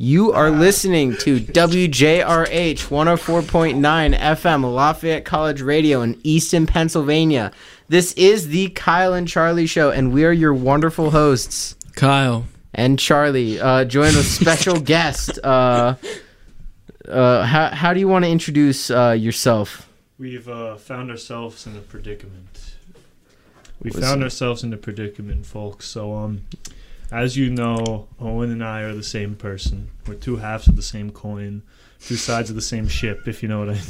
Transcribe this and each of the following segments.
You are listening to WJRH 104.9 FM, Lafayette College Radio in Easton, Pennsylvania. This is the Kyle and Charlie Show, and we are your wonderful hosts, Kyle and Charlie, joined with special guest. How do you want to introduce yourself? We've found ourselves in a predicament. Folks. So, as you know, Owen and I are the same person. We're two halves of the same coin, two sides of the same ship, if you know what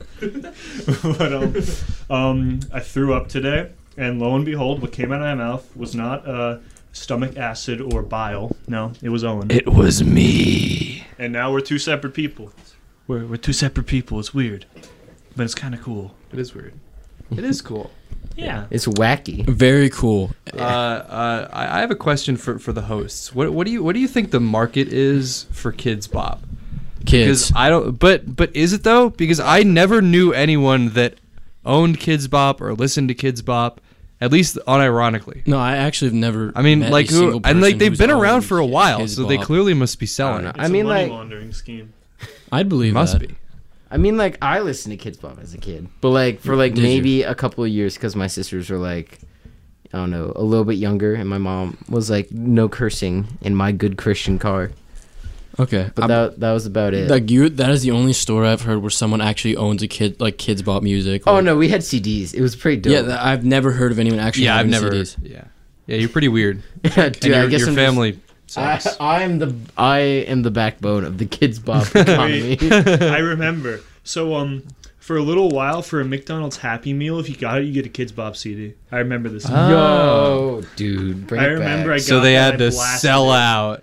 I mean. But I threw up today, and lo and behold, what came out of my mouth was not stomach acid or bile. No, it was Owen. It was me. And now we're two separate people. We're two separate people. It's weird, but it's kind of cool. It is weird. It is cool. Yeah. It's wacky. Very cool. I have a question for the hosts. What do you think the market is for Kids Bop? Kids. Because I don't. But is it though? Because I never knew anyone that owned Kids Bop or listened to Kids Bop, at least unironically. No, I actually have never. I mean, met like a single who? And like person they've who's been around owned for a while, Kids so they Bop. clearly must be selling I it. don't know. It's I mean, a money like- laundering scheme. I'd believe Must that. be. I mean, like, I listened to Kids Bop as a kid, but like for like Did maybe a couple of years because my sisters were like, I don't know, a little bit younger, and my mom was like, no cursing in my good Christian car. Okay, But that was about it. like that is the only story I've heard where someone actually owns a kid, like Kids Bop music. Oh like- no, we had CDs. It was pretty dope. Yeah, I've never heard of anyone actually. Yeah, I've having never. CDs. Yeah, you're pretty weird. Dude, And your, I guess your I'm family sucks. I am the backbone of the Kids Bop economy. I remember. So, for a little while, for a McDonald's Happy Meal, if you got it, you get a Kids Bop CD. I remember this. Yo, dude, bring I it remember back. I So got they that, had I to blasted sell it. out.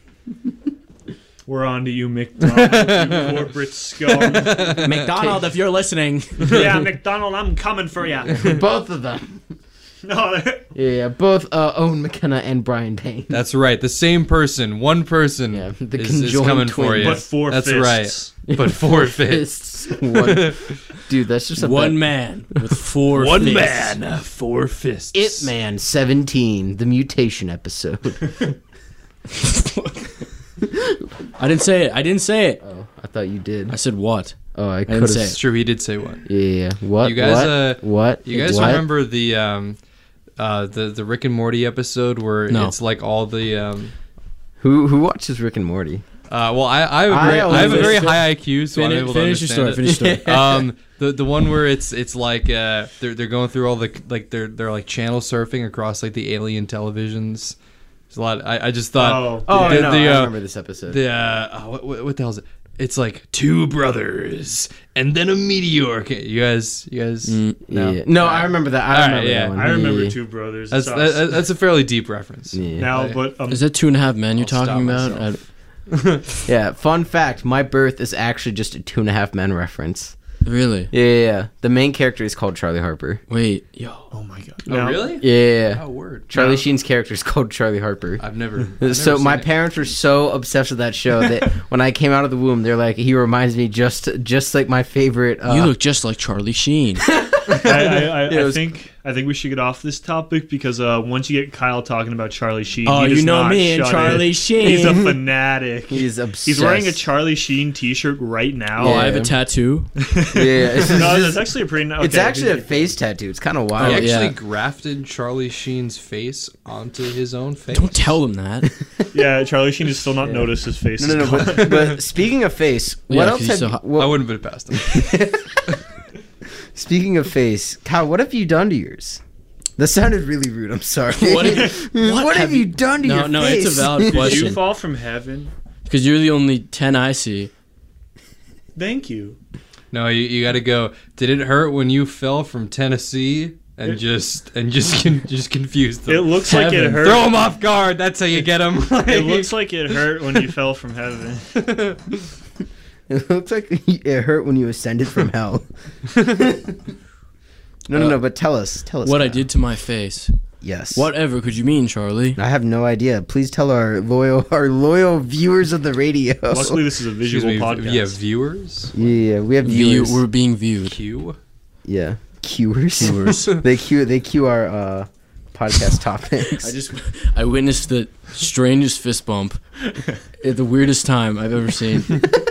We're on to you, McDonald's, you corporate scum. McDonald, if you're listening. Yeah, McDonald, I'm coming for ya. Both of them. No, Yeah, both Owen McKenna and Brian Payne. That's right. The same person. One person Yeah, the is conjoined coming for twins. you. but four That's fists. right. But four fists. One. Dude, that's just a One man with four One fists. man, four fists. It Man 17, the mutation episode. I didn't say it. Oh, I thought you did. I said what? Oh, I didn't could say have. it. It's true. He did say one. Yeah. What? You guys, what? You guys What? remember the Rick and Morty episode where No. it's like all the Who watches Rick and Morty? well, I have a I very, I have a only very listen- high IQ, so I'm able to Finish your story. understand Finish your story. it. The one where it's like they're going through all the like they're like channel surfing across like the alien televisions. There's a lot. I just thought Oh, the, no, the, I remember this episode. what the hell is it? It's like two brothers and then a meteor. You guys. No. Yeah. No, I remember that. I All right, remember yeah. that one. I remember Yeah. Two Brothers. That's It's us. that's a fairly deep reference. Yeah. Now, I- but Is that 2.5 Men you're I'll stop talking about? myself. Yeah. Fun fact: my birth is actually just a 2.5 Men reference. Really? Yeah. The main character is called Charlie Harper. Wait, yo. oh my god. Oh Now- really? Yeah. Oh word. Charlie No. Sheen's character is called Charlie Harper. I've never. So my seen it. parents were so obsessed with that show that when I came out of the womb, they're like, he reminds me just like my favorite. You look just like Charlie Sheen. I think we should get off this topic because once you get Kyle talking about Charlie Sheen, Oh, he does you know not me and shut Charlie it. Sheen. He's a fanatic. He's obsessed. He's wearing a Charlie Sheen T-shirt right now. Oh, Yeah. I have a tattoo. Yeah, it's, No, just- that's actually a pretty. Okay, it's actually a face tattoo. It's kind of He wild. actually yeah. grafted Charlie Sheen's face onto his own face. Don't tell them that. Yeah, Charlie Sheen has still not noticed his face. No, is gone. but speaking of face, what Yeah, 'cause else he's have so you, hot. I what, wouldn't put it past him. speaking of face, Kyle, what have you done to yours? That sounded really rude. I'm sorry. What have you done to your No, face? it's a valid Did question. you fall from heaven? Because you're the only 10 I see. Thank you. No, you got to go. Did it hurt when you fell from Tennessee and just confused them? It looks like it Heaven. hurt. Throw him off guard. That's how you get him. It looks like it hurt when you fell from heaven. It looks like it hurt when you ascended from hell. No, but tell us. What Kyle. I did to my face. Yes. Whatever could you mean, Charlie? I have no idea. Please tell our loyal viewers of the radio. Luckily, this is a Excuse visual me, podcast. yeah, viewers. Yeah, we have viewers. We're being viewed. Q. Yeah, cuers. Viewers. they cue our podcast topics. I witnessed the strangest fist bump at the weirdest time I've ever seen.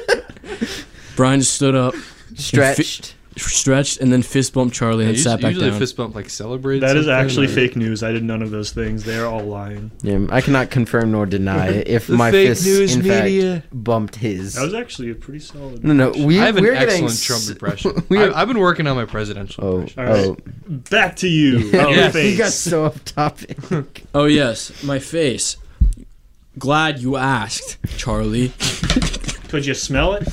Brian just stood up, stretched, and then fist bumped Charlie and sat back usually down. Fist bump like celebrated. That is something, actually or- fake news. I did none of those things. They are all lying. Yeah, I cannot confirm nor deny if The my fake fist news in media. fact bumped his. That was actually a pretty solid. No, I have an we're excellent getting Trump impression. we're- I've been working on my presidential Oh, impression. All right. Back to you. Your yes. face. He got so off topic. Oh yes, my face. Glad you asked, Charlie. Could you smell it?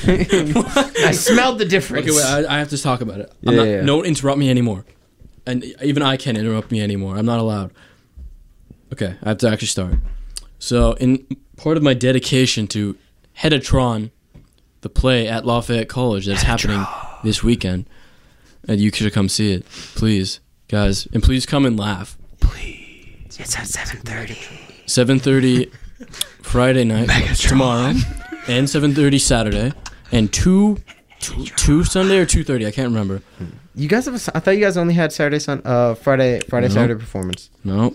I smelled the difference. Okay, wait. I have to talk about it. Yeah. Don't interrupt me anymore. And even I can't interrupt me anymore. I'm not allowed. Okay, I have to actually start. So, in part of my dedication to Hedatron, the play at Lafayette College that's happening this weekend, and you should come see it, please, guys, and please come and laugh. It's at 7:30. 7:30 Friday night tomorrow, and 7:30 Saturday, and 2 Sunday or 2:30. I can't remember. You guys have I thought you guys only had Friday, No. Saturday performance. No.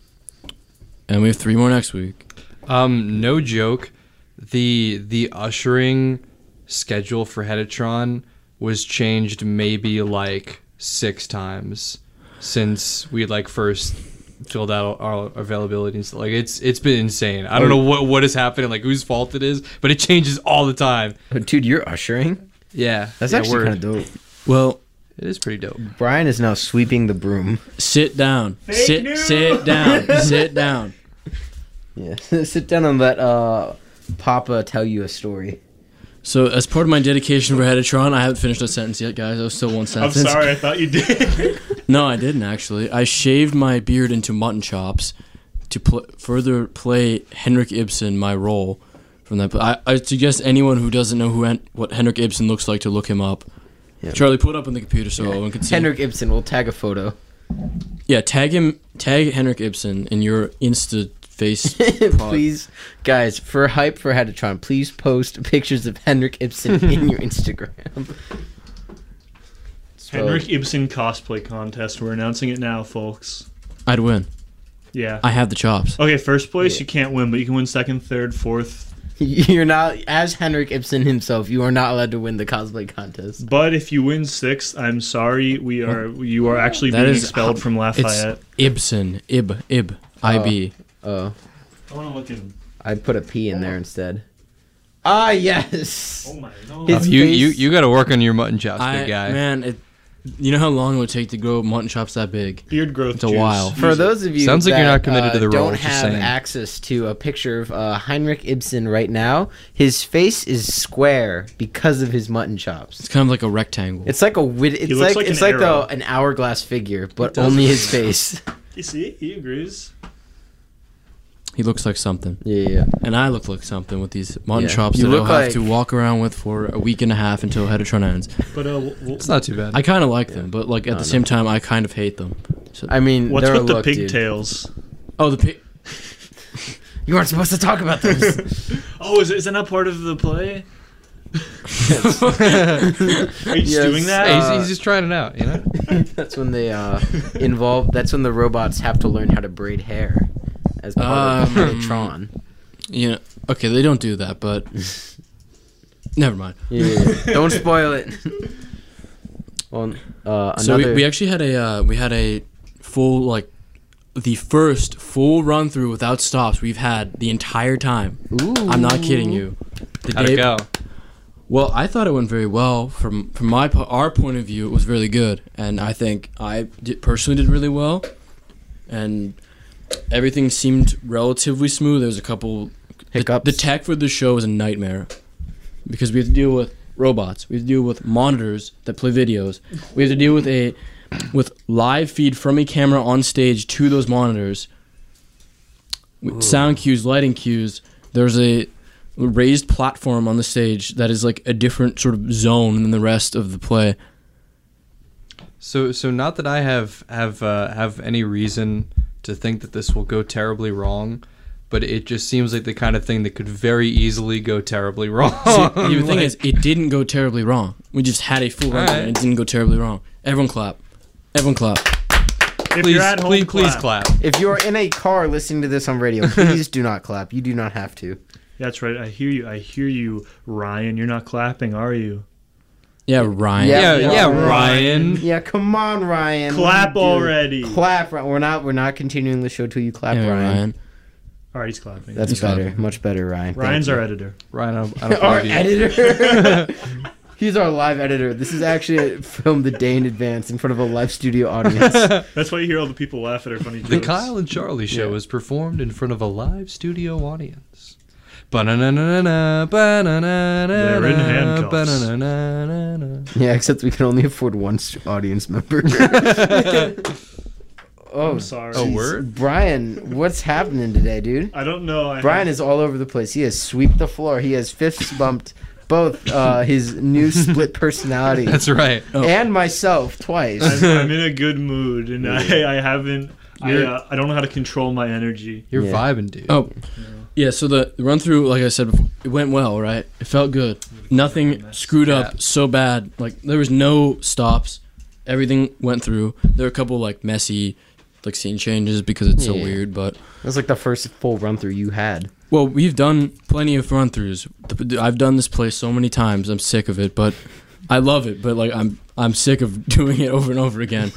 And we have 3 more next week. No joke. The ushering schedule for Hedatron was changed maybe like 6 times since we like first filled out our availability and stuff. Like it's been insane. I don't know what is happening, like whose fault it is, but it changes all the time. Dude, you're ushering? Yeah, That's yeah, actually word. kind of dope. Well, It is pretty dope. Brian is now sweeping the broom. sit down. Fake news. Sit down. Sit down. Yeah. Sit down and let Papa tell you a story. So, as part of my dedication for Hedatron, I haven't finished a sentence yet, guys. I was still one I'm sentence. sorry. I thought you did. No, I didn't actually. I shaved my beard into mutton chops to further play Henrik Ibsen, my role from that. I suggest anyone who doesn't know what Henrik Ibsen looks like to look him up. Yeah. Charlie, put it up on the computer so everyone can see. Henrik Ibsen, we'll tag a photo. Yeah, tag Henrik Ibsen in your Insta face. Please, guys, for hype for Hedatron, please post pictures of Henrik Ibsen in your Instagram. So, Henrik Ibsen cosplay contest. We're announcing it now, folks. I'd win. Yeah. I have the chops. Okay, first place Yeah. you can't win, but you can win second, third, fourth. You're not, as Henrik Ibsen himself, you are not allowed to win the cosplay contest. But if you win sixth, I'm sorry, you are actually That being is expelled from Lafayette. Ibsen. IB. Oh, I want to look at him. I put a P in there instead. Ah, yes. Oh my god. His You face- got to work on your mutton chops, big guy. Man, you know how long it would take to grow mutton chops that big? Beard growth. It's a juice. while. For those of you Sounds like you're that, not committed to the role, don't just have saying. access to a picture of Heinrich Ibsen right now, his face is square because of his mutton chops. It's kind of like a rectangle. It's like it's looks like like it's an like arrow. an hourglass figure, but does. only his face. You see, he agrees. He looks like something. Yeah. And I look like something with these mutton Yeah. chops You that I'll look have like- to walk around with for a week and a half until Hedatron ends. But It's not too bad. I kind of like them, but like at No, the same time, I kind of hate them. So, I mean, what's they're a with the look, dude. pigtails? oh, the pig. You weren't supposed to talk about those. Oh, isn't that part of the play? Are you just Yes. doing that? Hey, he's just trying it out, you know? That's when they involve. That's when the robots have to learn how to braid hair as part of Megatron. You know, okay, they don't do that, but never mind. Yeah. Don't spoil it. Well, another. So we actually had a full, like, the first full run through without stops we've had the entire time. Ooh. I'm not kidding you. The How'd it go? Well, I thought it went very well. From our point of view, it was really good, and I think personally did really well, and everything seemed relatively smooth. There was a couple Hiccups. The tech for the show is a nightmare because we have to deal with robots. We have to deal with monitors that play videos. We have to deal with live feed from a camera on stage to those monitors. Sound cues, lighting cues. There's a raised platform on the stage that is like a different sort of zone than the rest of the play. So not that I have any reason to think that this will go terribly wrong, but it just seems like the kind of thing that could very easily go terribly wrong. See, the thing is, it didn't go terribly wrong. We just had a full run Alright. and it didn't go terribly wrong. Everyone clap. Everyone clap. If you're at home, please clap. If you're in a car listening to this on radio, please do not clap. You do not have to. That's right. I hear you, Ryan. You're not clapping, are you? Yeah, Ryan. Yeah, Ryan. Yeah, come on, Ryan. Clap What are you doing? already. Clap. We're not continuing the show till you clap, Yeah, Ryan. All right, he's clapping. That's He's better. clapping. Much better, Ryan. Thank Ryan's you. our editor. Ryan, I don't Our applaud you. editor. He's our live editor. This is actually filmed the day in advance in front of a live studio audience. That's why you hear all the people laugh at our funny jokes. The Kyle and Charlie show is performed in front of a live studio audience. Ba-na-na-na-na, ba-na-na-na-na, They're in handcuffs. ba-na-na-na-na. Yeah, except we can only afford one audience member. Oh, I'm sorry. Oh, word? Brian, what's happening today, dude? I don't know. Brian is all over the place. He has swept the floor. He has fist bumped both his new split personality That's right. and myself twice. I'm in a good mood, and I haven't. I don't know how to control my energy. You're Yeah. vibing, dude. Oh, yeah. So the run through, like I said before, it went well, right? It felt good. Nothing screwed up so bad. Like there was no stops. Everything went through. There were a couple like messy, like scene changes because it's so Yeah. weird. But That's like the first full run through you had. well, we've done plenty of run throughs. I've done this play so many times. I'm sick of it, but I love it. But like I'm sick of doing it over and over again.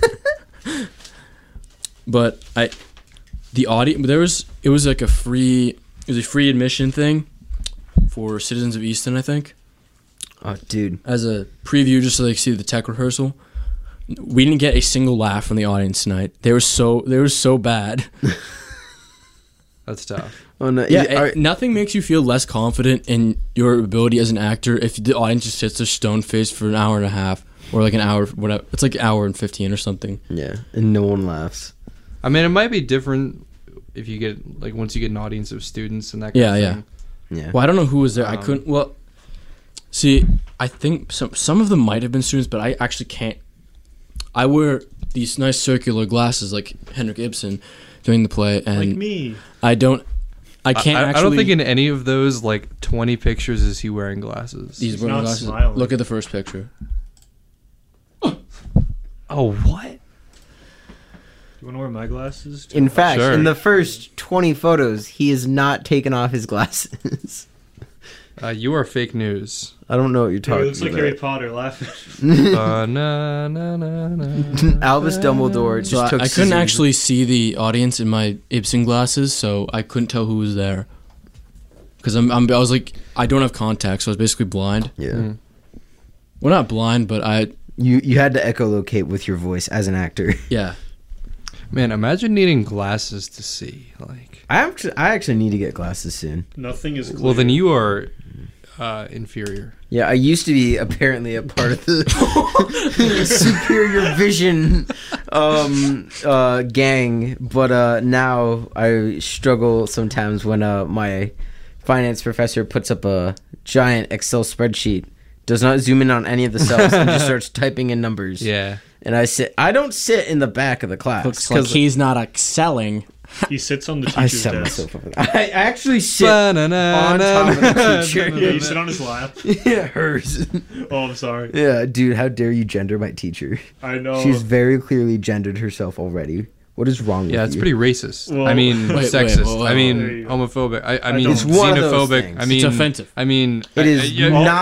But the audience, it was a free admission thing for citizens of Easton, I think, Oh, dude. as a preview, just so they could see the tech rehearsal. We didn't get a single laugh from the audience tonight. They were so bad. That's tough. Oh, no. Yeah, nothing makes you feel less confident in your ability as an actor if the audience just sits there stone faced for an hour and a half or like an hour, whatever. It's like an hour and 15 or something. Yeah, and no one laughs. I mean, it might be different if you get, like, once you get an audience of students and that kind Yeah, of yeah. thing. Yeah. Well, I don't know who was there. I couldn't. Well, see, I think some of them might have been students, but I actually can't. I wear these nice circular glasses like Henrik Ibsen doing the play, and Like me. I can't actually. I don't think in any of those, like, 20 pictures is he wearing glasses. these He's wearing not glasses. smiling. Look at the first picture. Oh, what? You want to wear my glasses? In fact, Sure. in the first 20 photos, he has not taken off his glasses. You are fake news. I don't know what you're He talking looks like about. Harry Potter laughing. Na, na, na, na. Albus Dumbledore just So took I couldn't scissors. actually see the audience in my Ibsen glasses, so I couldn't tell who was there. Because I was like, I don't have contacts, so I was basically blind. Yeah. Mm. Well, not blind, but You had to echolocate with your voice as an actor. yeah. Man, imagine needing glasses to see. Like, I actually need to get glasses soon. Nothing is clear. well, then you are inferior. Yeah, I used to be apparently a part of the superior vision gang, but now I struggle sometimes when my finance professor puts up a giant Excel spreadsheet, does not zoom in on any of the cells, and just starts typing in numbers. Yeah. And I don't sit in the back of the class. Looks like 'cause he's not excelling. He sits on the I teacher's set desk. myself up. I actually sit on top of the teacher. Yeah, you sit on his lap. Yeah, hers. Oh, I'm sorry. Yeah, dude, how dare you gender my teacher? I know. She's very clearly gendered herself already. What is wrong with you? Yeah, it's pretty racist. Well- I mean, Wait, sexist. whoa, I there mean, you go. homophobic. I I mean, don't- It's one of those xenophobic. things. I mean, It's offensive. I mean, It is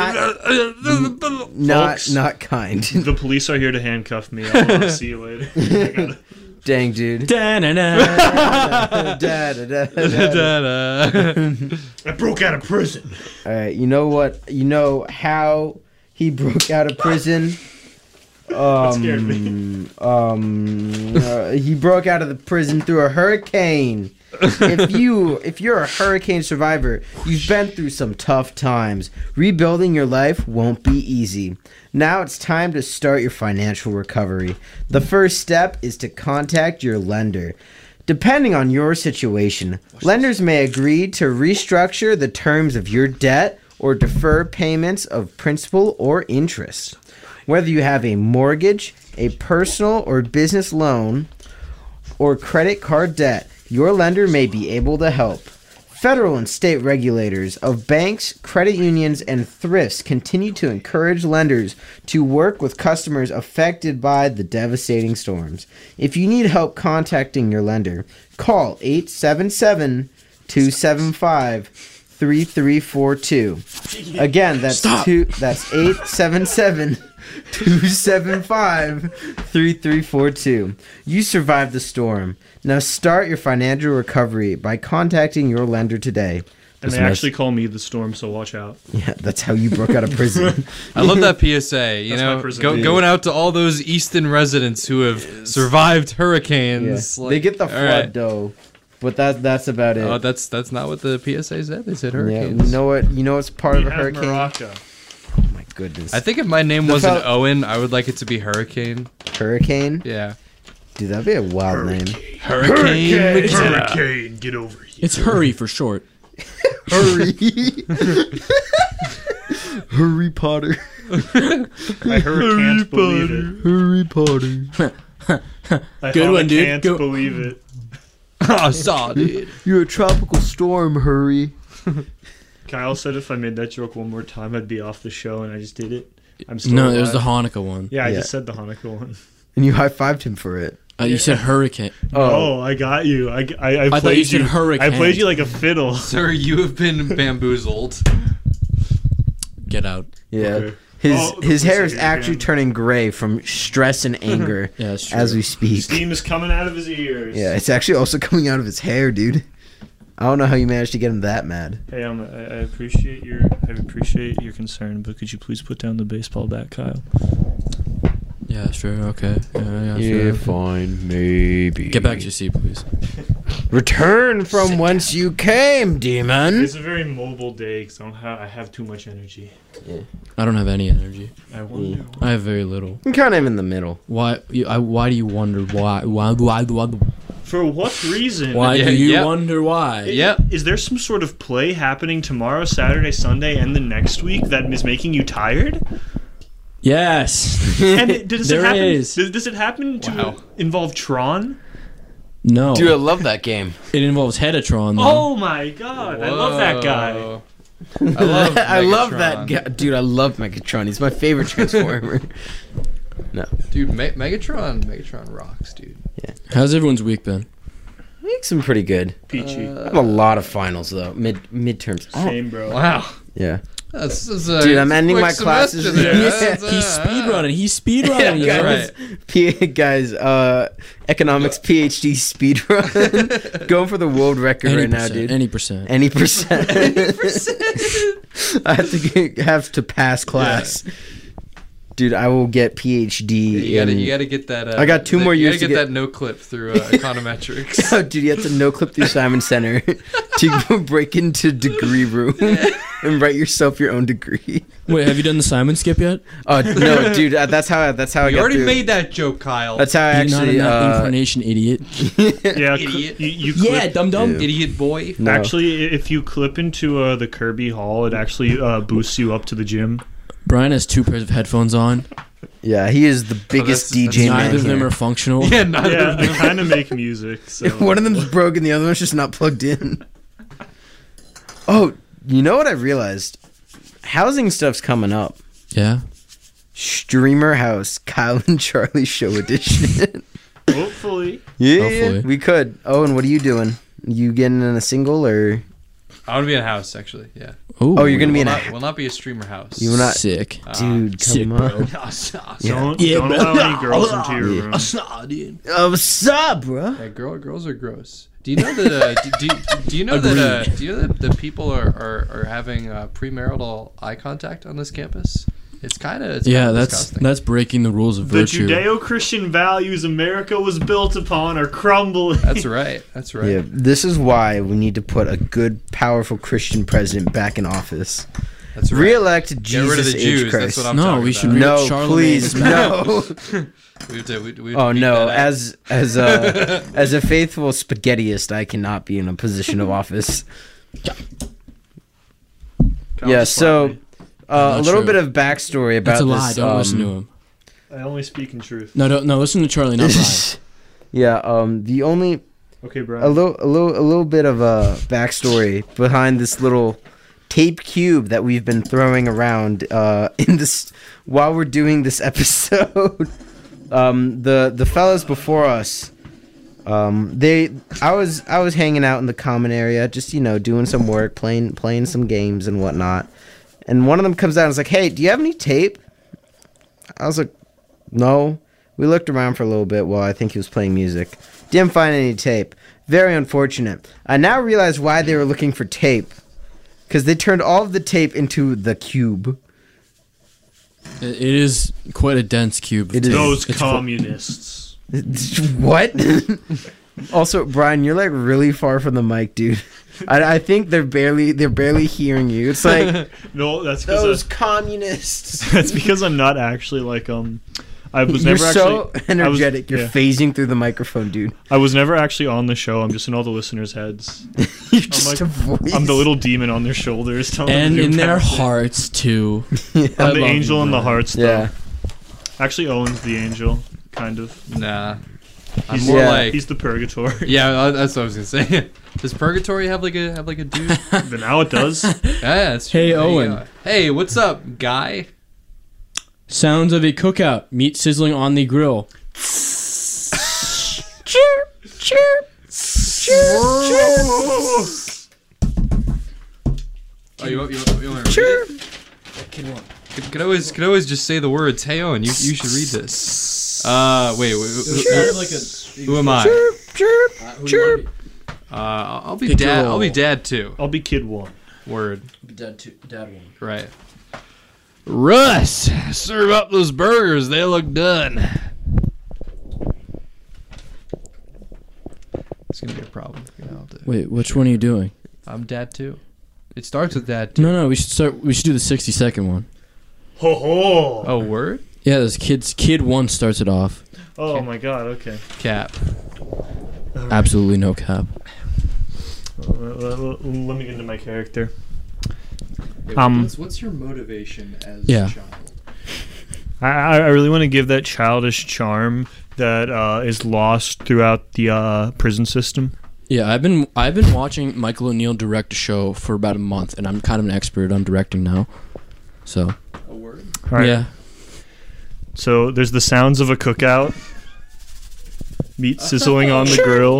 not Folks. kind. The police are here to handcuff me. I'll see you later. I gotta- Dang, dude. Da-na-na. Da-da. I broke out of prison. All right, you know what? You know how he broke out of prison? scared me. He broke out of the prison through a hurricane. If you're a hurricane survivor, you've been through some tough times. Rebuilding your life won't be easy. Now it's time to start your financial recovery. The first step is to contact your lender. Depending on your situation, lenders may agree to restructure the terms of your debt or defer payments of principal or interest. Whether you have a mortgage, a personal or business loan, or credit card debt, your lender may be able to help. Federal and state regulators of banks, credit unions, and thrifts continue to encourage lenders to work with customers affected by the devastating storms. If you need help contacting your lender, call 877-275-3342. Again, that's 877-275-3342. You survived the storm. Now start your financial recovery by contacting your lender today. And they actually call me the storm, so watch out. Yeah, that's how you broke out of prison. I love that PSA. You That's my know, prison going out to all those Easton residents who have survived hurricanes. Yeah. They get the all flood right. though, but that's about it. Oh, that's not what the PSA said. They said Yeah, hurricanes. you know what? You know what's part We of a have hurricane? Morocco. Oh my goodness. I think if my name The wasn't fel- Owen, I would like it to be Hurricane. Hurricane? Yeah. Dude, that'd be a wild name. Hurricane, get over here. It's Hurry for short. Hurry. Hurry Potter. I can't believe it. Hurry Potter. Good one, dude. Can't Go- believe it. I saw it. You're a tropical storm, Hurry. Kyle said if I made that joke one more time, I'd be off the show, and I just did it. I'm still No, alive. it was the Hanukkah one. Yeah, I Yeah. just said the Hanukkah one. And you high-fived him for it. You said hurricane. Oh, I got you. I thought played you said hurricane. I played you like a fiddle. Sir, you have been bamboozled. Get out. Yeah. Okay. His Oh, the his hair is pussy actually again. turning gray from stress and anger Yeah, that's true. as we speak. Steam is coming out of his ears. Yeah, it's actually also coming out of his hair, dude. I don't know how you managed to get him that mad. Hey, I appreciate your concern, but could you please put down the baseball bat, Kyle? Yeah, sure. Okay. Yeah, sure. Okay. fine, maybe. Get back to your seat, please. Return from whence you came, demon. It's a very mobile day because I have too much energy. I don't have any energy. I wonder. I have very little. I'm kind of in the middle. Why? Why do you wonder why? Why For what reason? do you yeah. wonder why? Yep. Is there some sort of play happening tomorrow, Saturday, Sunday, and the next week that is making you tired? Yes. And does There it happen? is. Does it happen to Wow. involve Tron? No. Dude, I love that game. It involves Hetatron, though. Oh my god, I love that guy. Whoa. I love I love that Megatron. guy. Dude, I love Megatron. He's my favorite Transformer. Dude, Megatron rocks, dude. How's everyone's week been? Makes him pretty good. Peachy. I have a lot of finals, though. Midterms. Oh, Same, bro. Wow. yeah. That's Dude, I'm ending my classes. There. Yeah. He's speedrunning. He's speedrunning. Yeah, you know? guys, economics PhD speedrun. Going for the world record right now, dude. Any percent. Any percent. I have to pass class. Dude, I will get PhD. You gotta get that. I got 2 more years You gotta to get get- that no clip through econometrics. Oh, dude, you have to no clip through Simon Center to break into degree room and write yourself your own degree. Wait, have you done the Simon skip yet? Oh no, dude, that's how I You got already through. made that joke, Kyle. That's how I You're not actually. in that incarnation, idiot. Yeah, Idiot. you clip, Yeah, dum dum. Yeah. Idiot boy. No. Actually, if you clip into the Kirby Hall, it actually boosts you up to the gym. Brian has 2 pairs of headphones on. Yeah, he is the biggest that's- DJ man Neither of them here. are functional. Yeah, neither Yeah, of they them. kind of make music. So. One of them's broken, the other one's just not plugged in. Oh, you know what I realized? Housing stuff's coming up. Yeah. Streamer House, Kyle and Charlie Show Edition. Hopefully. Yeah, Hopefully. we could. Owen, what are you doing? You getting in a single or? I want to be in a house, actually. Yeah. Ooh, Oh, you're gonna be in a. Will not be a streamer house. You will not. sick. Dude, Sick, come bro. on. Yeah. Don't allow any girls into your room. What's up, bro? Yeah, girls are gross. Do you know that? Do you know that? Do you know that the people are having premarital eye contact on this campus? It's kind of Yeah, that's disgusting. breaking the rules of The virtue. Judeo-Christian values America was built upon are crumbling. That's right. That's right. Yeah, this is why we need to put a good, powerful Christian president back in office. That's right. Re-elect Get Jesus rid of the H. Jews. Christ. That's what I'm No, talking we about. should re- No, Charlemagne please, is no. We have to Oh beat no! that out. As a faithful spaghettiist, I cannot be in a position of office. Yeah. So, a Not little true. bit of backstory about That's a lie. this. Don't listen to him. I only speak in truth. No, listen to Charlie, not Brian. Yeah. The only Okay, Brian. a little bit of a backstory behind this little tape cube that we've been throwing around in this while we're doing this episode. The fellas before us, I was hanging out in the common area, just doing some work, playing some games and whatnot. And one of them comes out and is like, "Hey, do you have any tape?" I was like, "No." We looked around for a little bit while I think he was playing music. Didn't find any tape. Very unfortunate. I now realize why they were looking for tape. Because they turned all of the tape into the cube. It is quite a dense cube. It is. Those communists. What? Also, Brian, you're like really far from the mic, dude. I think they're barely hearing you. It's like No, that's those because communists. that's because I'm not actually like I was You're never so actually energetic. You're yeah. phasing through the microphone, dude. I was never actually on the show. I'm just in all the listeners' heads. You're just like- a voice. I'm the little demon on their shoulders, telling them And to do in their bad things. hearts too. I'm I the love angel you, in the Brian. hearts. Though. Yeah. Actually, Owen's the angel, kind of. Nah. I'm He's, more Yeah. like he's the purgatory. yeah. That's what I was gonna say. Does purgatory have like a dude? But now it does. Yeah, that's true. Hey, There you Owen. go. Hey, what's up, guy? Sounds of a cookout. Meat sizzling on the grill. Chirp, chirp, chirp, Oh, you want to chirp. read it? Could always just say the words. Hey, Owen, you should read this. Wait. Who am I? Chirp, chirp. I'll be Pick your dad. role. I'll be dad too. I'll be kid one. Word. Dad one. Right. Russ, serve up those burgers. They look done. It's gonna be a problem. Wait, which one are you doing? I'm dad too. It starts with dad too. No, we should do the 60-second one. Ho ho! Oh, word. Yeah, this kid one starts it off. Oh my god. Okay. Cap. Absolutely no cap. Let me get into my character. What's your motivation as Yeah. a child? I really want to give that childish charm that is lost throughout the prison system. Yeah, I've been watching Michael O'Neill direct a show for about a month, and I'm kind of an expert on directing now. So A word. All right. yeah, So there's the sounds of a cookout. Meat sizzling on the grill.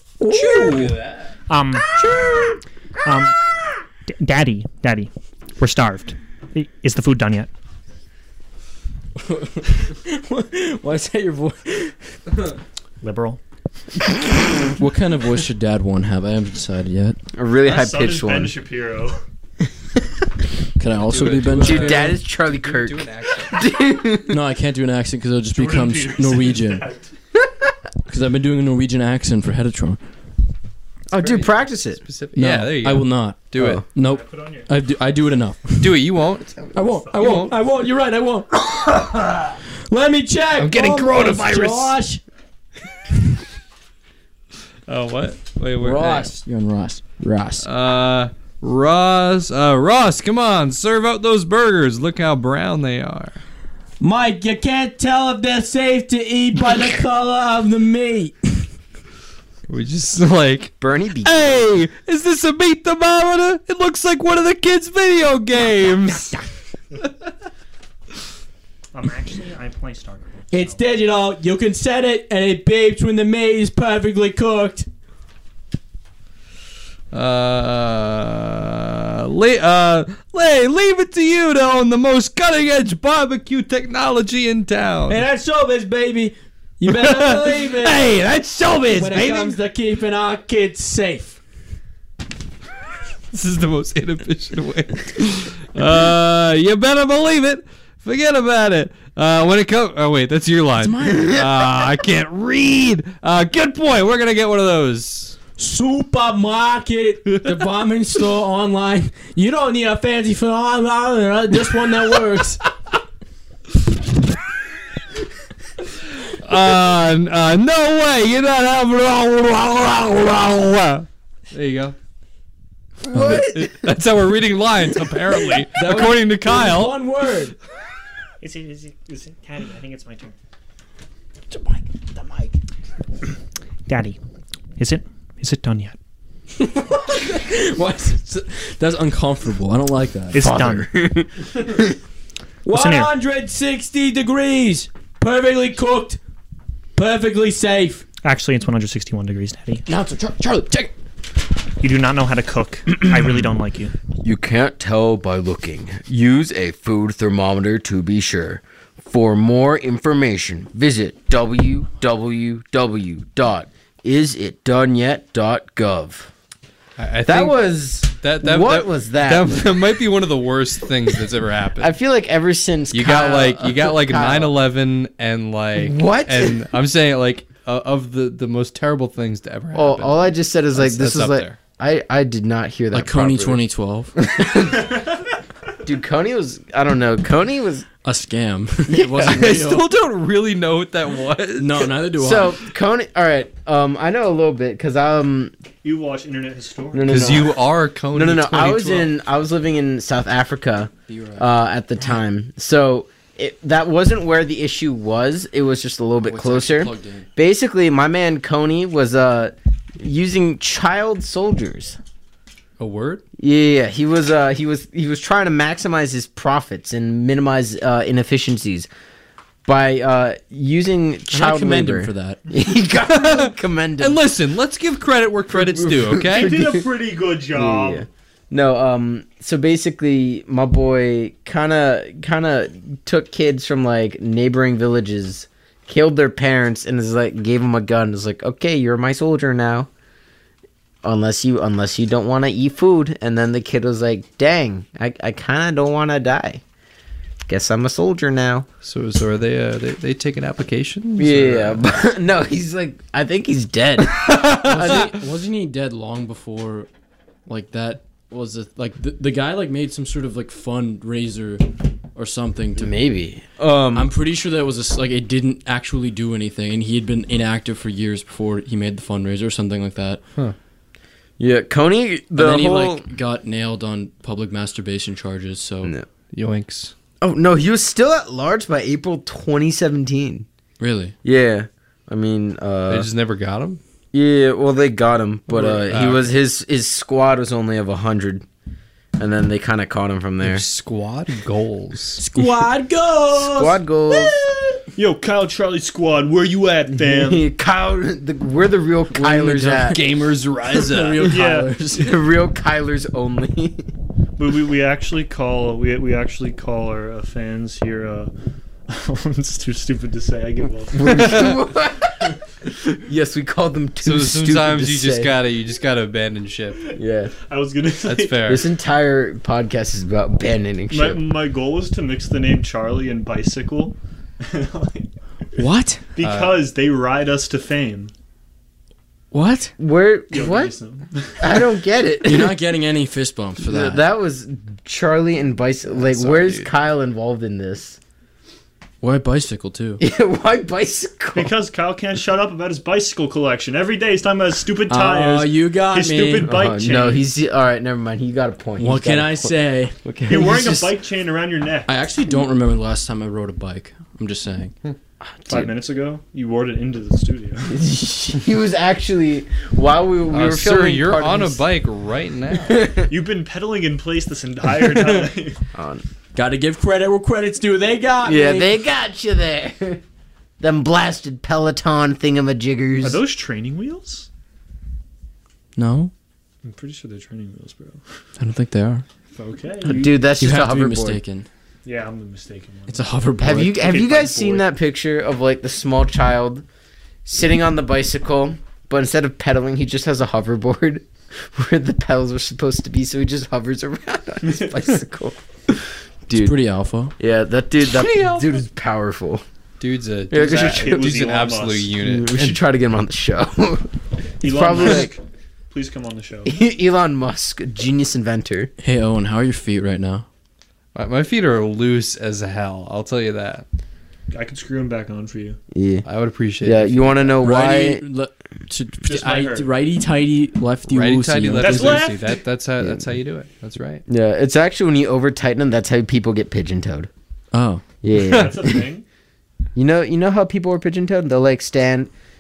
Daddy, we're starved. Is the food done yet? why is that your voice? Liberal. What kind of voice should Dad one have? I haven't decided yet. A really My high son is pitched Ben one. Shapiro. Can I also Do it, be Ben? do it. Dude, Shapiro? Dad is Charlie Kirk. Do an accent. No, I can't do an accent because it'll just Jordan become Peterson. Norwegian. Because I've been doing a Norwegian accent for Heditron. Oh, dude, practice it. Specific. No, Yeah, there you go. I will not. Do Oh. it. Nope. Put on your. I do it enough. Do it. You won't. I won't. I You won't. won't. I won't. You're right. I won't. Let me check. I'm getting Almost, coronavirus. Josh. Oh, what? Wait, where? Ross. You're on Ross. Ross. Ross, come on, serve out those burgers. Look how brown they are. Mike, you can't tell if they're safe to eat by the color of the meat. We just like, Bernie B. hey, is this a meat thermometer? It looks like one of the kids' video games. I play StarCraft. It's digital. You can set it, and it beeps when the meat is perfectly cooked. Leave it to you to own the most cutting-edge barbecue technology in town. Hey, that's showbiz, baby. You better believe it. Hey, that's showbiz, when it baby. comes to keeping our kids safe. This is the most inefficient way. You better believe it. Forget about it. When it comes, oh wait, that's your line. I can't read. Good point. We're gonna get one of those. Supermarket, department store, online. You don't need a fancy phone. Just one that works. No way. You're not having. There you go. What? That's how we're reading lines, apparently, according to Kyle. One word. Is it Daddy? I think it's my turn. The mic. Daddy, Is it done yet? Why is it that's uncomfortable. I don't like that. It's Father. done. Listen here. 160 degrees. Perfectly cooked. Perfectly safe. Actually, it's 161 degrees, Daddy. Now, Charlie, check it. You do not know how to cook. I really don't like you. You can't tell by looking. Use a food thermometer to be sure. For more information, visit www.isitdoneyet.gov. I That think was that was that? That might be one of the worst things that's ever happened. I feel like ever since You Kyle, got like Kyle- 9/11 and like What? And I'm saying like of the most terrible things to ever happen. Oh, all I just said is like That's this is up like there. I did not hear that. Like Coney properly. 2012. Dude, Coney was I don't know. Coney was A scam. It wasn't I real. still don't really know what that was. No, neither do so I. Coney. All right, I know a little bit because You watch Internet Historian. no, Because you are Coney. no. I 2012. was living in South Africa at the time, so that wasn't where the issue was. It was just a little bit closer. Basically, my man Coney was using child soldiers. A word? Yeah, he was trying to maximize his profits and minimize inefficiencies by using I child commend labor. him for that. You gotta commend him. And listen, let's give credit where credit's due, You okay? did a pretty good job. Yeah. No, so basically my boy kind of took kids from like neighboring villages, killed their parents, and is like gave them a gun. It's like, okay, you're my soldier now. Unless you don't want to eat food. And then the kid was like, dang, I kind of don't want to die. Guess I'm a soldier now. So are they taking applications? Yeah, or- but no, he's like, I think he's dead. Wasn't he dead long before, like that was the guy like made some sort of like fundraiser or something to Maybe. I'm pretty sure that was like it didn't actually do anything, and he had been inactive for years before he made the fundraiser or something like that. Yeah, Coney, And then he whole... like got nailed on public masturbation charges. So No. Yoinks. Oh, no, he was still at large by April 2017. really, Yeah. I mean, They just never got him? yeah, well, they got him, but he Ah, was his squad was only of 100, and then they kind of caught him from there. Squad goals. squad goes. Squad goals. Yo, Kyle Charlie Squad, where you at, fam? Kyle, we're the real Kylers at. Gamers rise The up. real Yeah. Kylers. The real Kylers only. But we actually call we actually call our fans here. It's too stupid to say. I give up. Yes, we called them too So stupid sometimes to you say. just gotta abandon ship. Yeah, I was gonna say. That's fair. this entire podcast is about abandoning ship. My goal was to mix the name Charlie and bicycle, What? because they ride us to fame. What? Where? Yo, What? Mason. I don't get it. You're not getting any fist bumps for that. That was Charlie and bicycle. Like, Sorry, where's dude. Kyle involved in this? Why bicycle too? Yeah, why bicycle? Because Kyle can't shut up about his bicycle collection. Every day he's talking about his stupid Oh, tires. you got his me. stupid bike chain. No, he's all right. Never mind. He got a point. What He's got can a I point. say? Okay. You're wearing He's a bike chain around your neck. I actually don't remember the last time I rode a bike. I'm just saying. 5 minutes ago, you wore it into the studio. He was actually while we were Sir, filming. you're part of on a his- bike right now. You've been pedaling in place this entire time. Got to give credit where credit's due. They got Yeah, me. they got you there. Them blasted Peloton thingamajiggers. Are those training wheels? No, I'm pretty sure they're training wheels, bro. I don't think they are. Okay. Dude, that's You just a have to be hoverboard. mistaken. Yeah, I'm the mistaken one. It's a hoverboard. Have you Okay, guys bike seen boy. that picture of like the small child sitting on the bicycle, but instead of pedaling, he just has a hoverboard where the pedals are supposed to be, so he just hovers around on his bicycle. It's Dude, pretty alpha. yeah, that dude is powerful. Dude's a Yeah, dude's, we a- should- it was dude's an Elon absolute Musk. unit. We should try to get him on the show. Elon probably Musk, please come on the show. Elon Musk, genius inventor. Hey Owen, how are your feet right now? My feet are loose as hell. I'll tell you that. I could screw him back on for you. Yeah, I would appreciate yeah. it. You want to know why? Just my hurt. Righty tighty, lefty Righty loosey. tighty, lefty That's left. loosey. That's how you do it. That's right. Yeah, it's actually when you over tighten them. That's how people get pigeon toed. Oh, Yeah, That's a thing. you know how people are pigeon toed? They'll like stand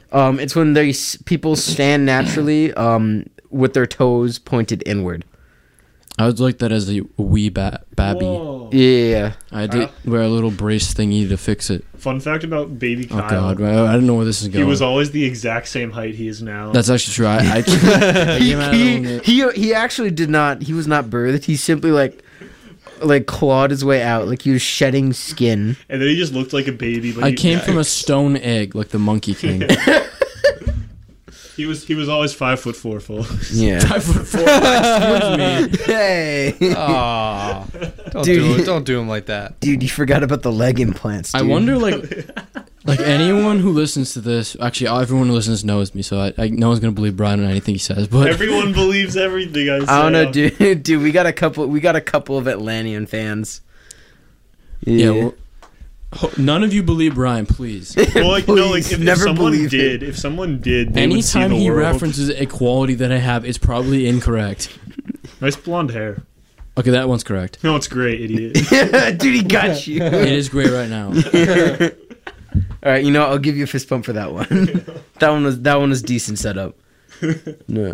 It's when people stand naturally with their toes pointed inward. I would like that as a wee babby. Whoa. Yeah. I did wear a little brace thingy to fix it. Fun fact about baby Kyle. Oh God, I don't know where this is going. He was always the exact same height he is now. That's actually true. I came out of He actually did not. He was not birthed. He simply like clawed his way out, like he was shedding skin. And then he just looked like a baby. But I came from a stone egg, like the Monkey King. He was always 5'4", folks. Yeah. 5'4". Excuse me. Hey. Aw. Don't do him like that. Dude, you forgot about the leg implants. Dude. I wonder, like anyone who listens to this. Actually, everyone who listens knows me, so no one's gonna believe Brian on anything he says. But Everyone believes everything I say. I don't know, dude. Dude, we got a couple of Atlantean fans. yeah, well, none of you believe Brian, please. Well, like, no, like Please, if never someone believe did, they would see Anytime the he world. references a quality that I have, it's probably incorrect. Nice blonde hair. Okay, that one's correct. No, it's great, idiot. Dude, he got you. It is great right now. All right, you know what? I'll give you a fist bump for that one. that one was decent setup. No.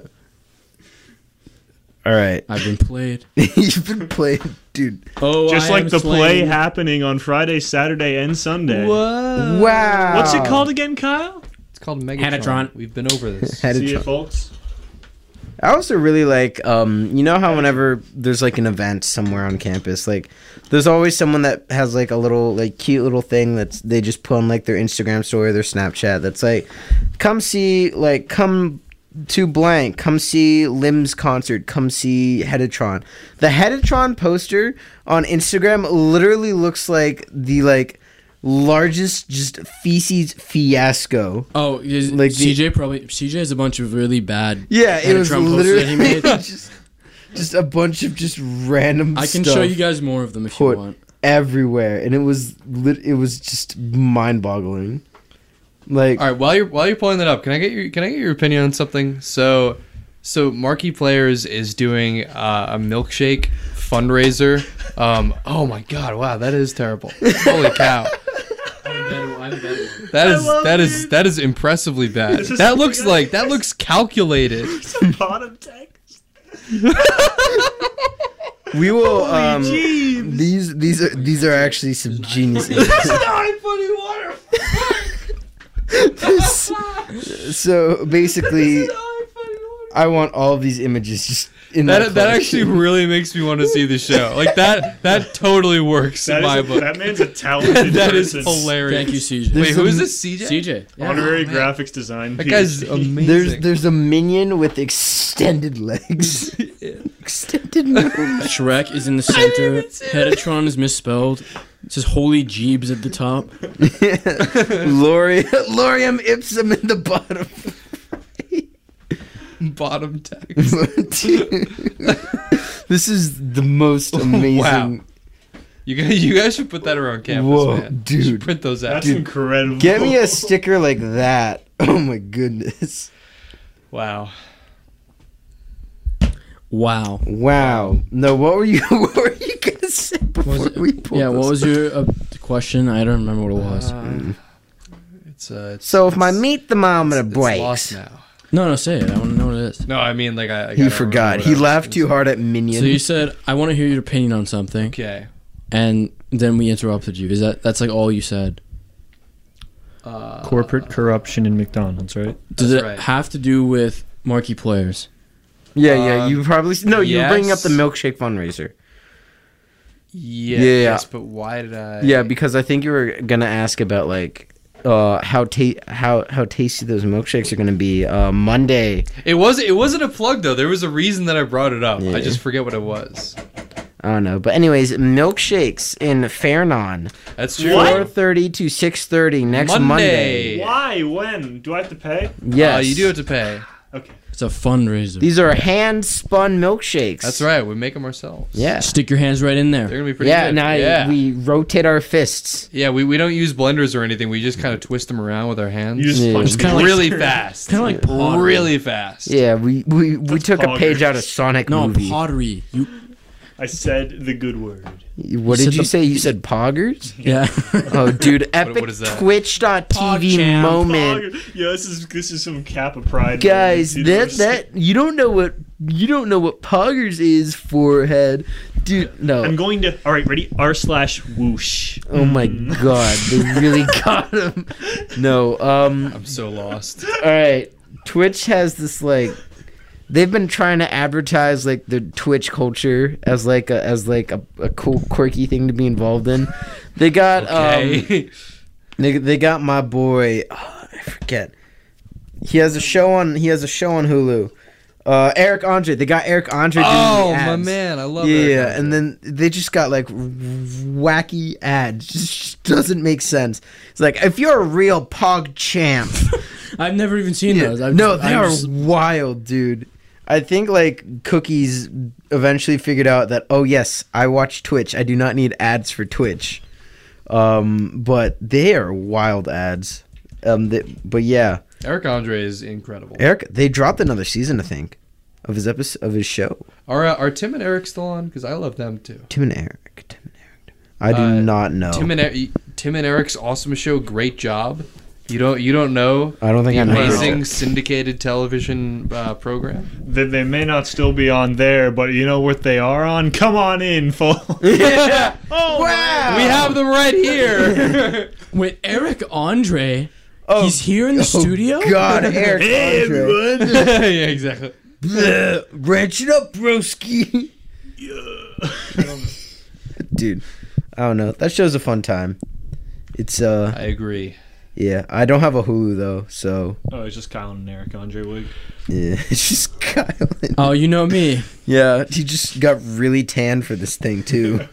All right. I've been played. You've been playing, dude. Oh, Just I like am the play slain. happening on Friday, Saturday, and Sunday. What? Wow. What's it called again, Kyle? It's called Megatron. Hedatron. We've been over this. See you, folks. I also really like, you know how whenever there's like an event somewhere on campus, like there's always someone that has like a little like cute little thing that's they just put on like their Instagram story or their Snapchat that's like, come to blank, come see Lim's concert, come see Hedatron. The Hedatron poster on Instagram literally looks like the like largest just feces fiasco. Oh, Like CJ has a bunch of really bad. Yeah, it was Hedatron posters that he literally made. just a bunch of just random I can stuff show you guys more of them if you put want. everywhere, and it was just mind-boggling. Like, All right, while you're pulling that up, can I get your opinion on something? So Marquee Players is doing a milkshake fundraiser. Oh my God! Wow, that is terrible. Holy cow! That is impressively bad. This is That looks something that looks calculated. Bottom text. we will Holy jeebs. these are actually some genius so basically I want all of these images just in That collection. actually really makes me want to see the show. Like that totally works in my book. That man's a talented That is person. hilarious. Thank you, CJ. Wait, There's who is some- this? CJ? CJ. Yeah. Honorary Oh, man. graphics design. That guy's PhD. amazing. there's a minion with extended legs. Extended nose. Shrek is in the center. Hedatron is misspelled. It says Holy Jeebs at the top. Lorium ipsum in the bottom. Bottom text. This is the most amazing. Wow. You guys should put that around campus, Whoa, man. dude. You should print those out. That's incredible. Get me a sticker like that. Oh my goodness. Wow. Wow. Wow. No, what were you gonna say before we pulled Yeah, what this? was your question? I don't remember what it was. It's So if my meat thermometer it's breaks, lost now. No, say it. I want to know what it is. No, I mean like I he gotta forgot. remember what He I was laughed gonna too say. hard at Minion. So you said, I want to hear your opinion on something, Okay. and then we interrupted you. That's like all you said? Corporate corruption in McDonald's, right? Does That's it right. have to do with Marquee Players? yeah. You probably no. You were bringing up the yes. milkshake fundraiser. Yes, but why did I? Yeah, because I think you were gonna ask about like how tasty those milkshakes are gonna be Monday. It wasn't a plug though. There was a reason that I brought it up. Yeah. I just forget what it was. I don't know, but anyways, milkshakes in Fairnon, That's true. 4:30 to 6:30 next Monday. Why? When? Do I have to pay? Yes, You do have to pay. Okay. It's a fundraiser. These are hand spun milkshakes. That's right. We make them ourselves. Yeah. Stick your hands right in there. They're gonna be pretty Yeah, good. now we rotate our fists. Yeah, we don't use blenders or anything. We just kind of twist them around with our hands. You just Yeah. punch It's kinda me. like- really fast. Kinda like pottery. really fast. Yeah, we took a page poggers. out of Sonic No, movie. pottery. I said the good word. What did you say? You said poggers? Yeah. Oh, dude, epic what is that? Twitch.tv PogChamp. moment. Yeah, this is some Kappa pride. Guys, moment, dude. that you don't know what poggers is, forehead. Dude, no. I'm going to. All right, ready? r/whoosh. Oh my god, they really got him. No, I'm so lost. all right. Twitch has this like they've been trying to advertise like the Twitch culture as like a cool quirky thing to be involved in. They got Okay. they got my boy, I forget. He has a show on Hulu. Eric Andre. They got Eric Andre doing the Oh, my ads. man. I love Yeah, Eric Andre. and then they just got like wacky ads. Just doesn't make sense. It's like, if you're a real pog champ. I've never even seen those. No, they are wild, dude. I think like Cookies eventually figured out that, oh yes, I watch Twitch. I do not need ads for Twitch. But they are wild ads. But yeah, Eric Andre is incredible. Eric, they dropped another season, I think, of his show. Are Tim and Eric still on? Because I love them too. Tim and Eric. I do not know. Tim and Eric's awesome show. Great job. You don't know. I don't think the I know. amazing syndicated television program. They may not still be on there, but you know what they are on? Come on in, folks. Yeah. Oh, Wow. We have them right here. Wait, Eric Andre. Oh, He's here in the studio. God, Eric Hey, Andre. everyone. Yeah, exactly. Bleh, ranch it up, broski. Dude, I don't know. That show's a fun time. It's I agree. yeah. I don't have a Hulu though, so Oh, it's just Kyle and Eric Andre wig. yeah. It's just Kyle. And, Oh, you know me. yeah, he just got really tan for this thing too.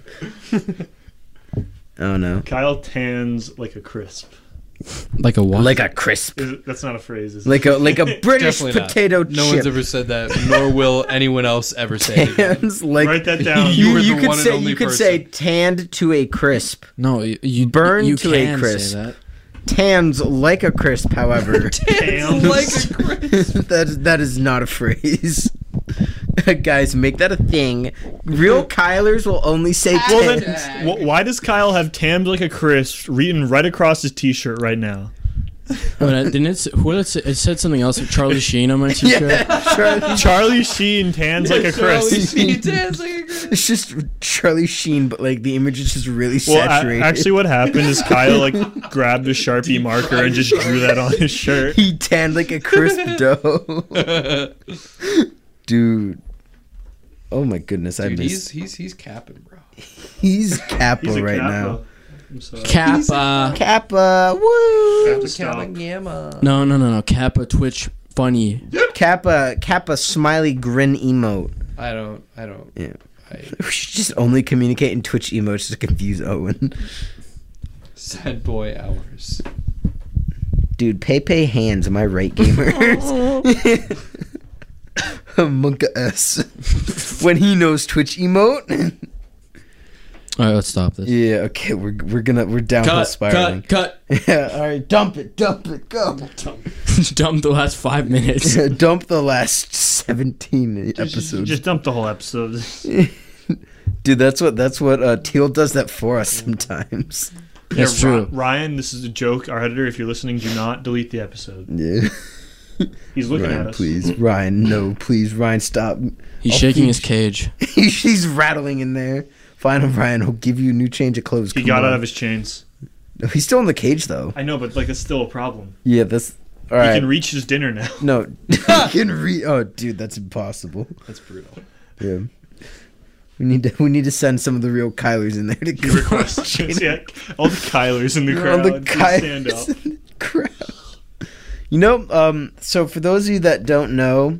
I don't know. Kyle tans like a crisp. Like a what? Like a crisp. That's not a phrase. Is Like a British Definitely not. potato No chip. one's ever said that, nor will anyone else ever say it again. Tans like Write that down. You were the could one and say only you could person. say tanned to a crisp. No, you Burned you to a can crisp. Say that. Tans like a crisp, however. Tans. Like a crisp. that is not a phrase. Guys, make that a thing. Real Kylers will only say Well, tans. then, why does Kyle have tanned like a crisp written right across his T-shirt right now? But didn't it said something else? Charlie Sheen on my t-shirt. Yeah, Charlie Sheen tans like a crisp. it's just Charlie Sheen, but like the image is just really Well, saturated. actually, what happened is Kyle like grabbed a Sharpie marker and just drew that on his shirt. he tanned like a crisp dough. Dude. Oh my goodness, I Dude, missed. he's capping, bro. He's Kappa He's a right Kappa. now. I'm sorry. Kappa. Kappa, woo! Kappa stop. No. Kappa Twitch funny. Kappa smiley grin emote. I don't. Yeah. We should just only communicate in Twitch emotes to confuse Owen. Sad boy hours. Dude, Pepe hands, am I right, gamers? Monka S. When he knows Twitch emote. All right, let's stop this. Yeah, okay, we're downhill spiraling. Cut. Yeah, all right, dump it, go. Dump the last 5 minutes. Dump the last 17 episodes. Just dump the whole episode. Dude, that's what Teal does that for us sometimes. That's true. Ryan, this is a joke. Our editor, if you're listening, do not delete the episode. Yeah. He's looking Ryan, at us. please. Ryan, no, please. Ryan, stop. He's I'll shaking feed his cage. He's rattling in there. Find him, Ryan. He'll give you a new change of clothes. He Come got on. out of his chains. No, he's still in the cage, though. I know, but like it's still a problem. Yeah, that's... All He right. can reach his dinner now. No. He can Oh, dude, that's impossible. That's brutal. Yeah. We need to send some of the real Kylers in there to He requests. Yeah, all the Kylers in the crowd. All the please stand up. Kylers in the crowd. You know, so for those of you that don't know,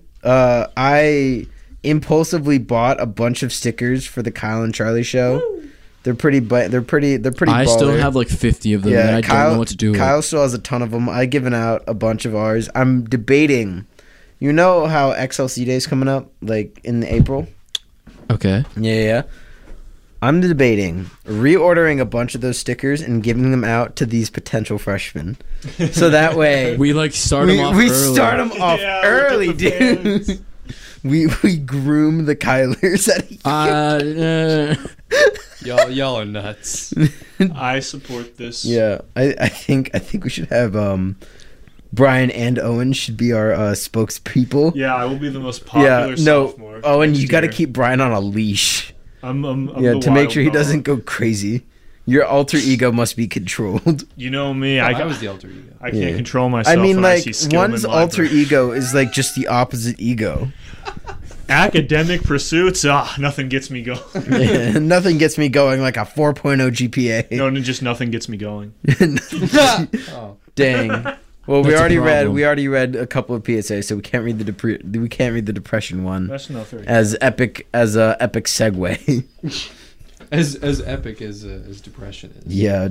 I impulsively bought a bunch of stickers for the Kyle and Charlie show. Woo. They're pretty I baller. still have like 50 of them that I don't know what to do Kyle with. still has a ton of them. I've given out a bunch of ours. I'm debating. You know how XLC Day is coming up, like in April? Okay. Yeah. I'm debating reordering a bunch of those stickers and giving them out to these potential freshmen. So that way We like start them off we early. start them off Yeah, early, we get the dude. we groom the Kylers at Y'all are nuts. I support this. Yeah, I think we should have Brian and Owen should be our spokespeople. Yeah, I will be the most popular sophomore. Owen, next you got to year. keep Brian on a leash. I'm To the make wild sure he dog. doesn't go crazy. Your alter ego must be controlled. You know me. I was the alter ego. I can't Yeah. control myself. I mean, when like I see Skillman one's Library. alter ego is like just the opposite ego. Academic pursuits. Nothing gets me going. Yeah, nothing gets me going like a 4.0 GPA. No, just nothing gets me going. Oh. Dang. Well, That's a problem. we already read a couple of PSA, so we can't read the depression one That's nothing. as epic segue. As epic as depression is. Yeah.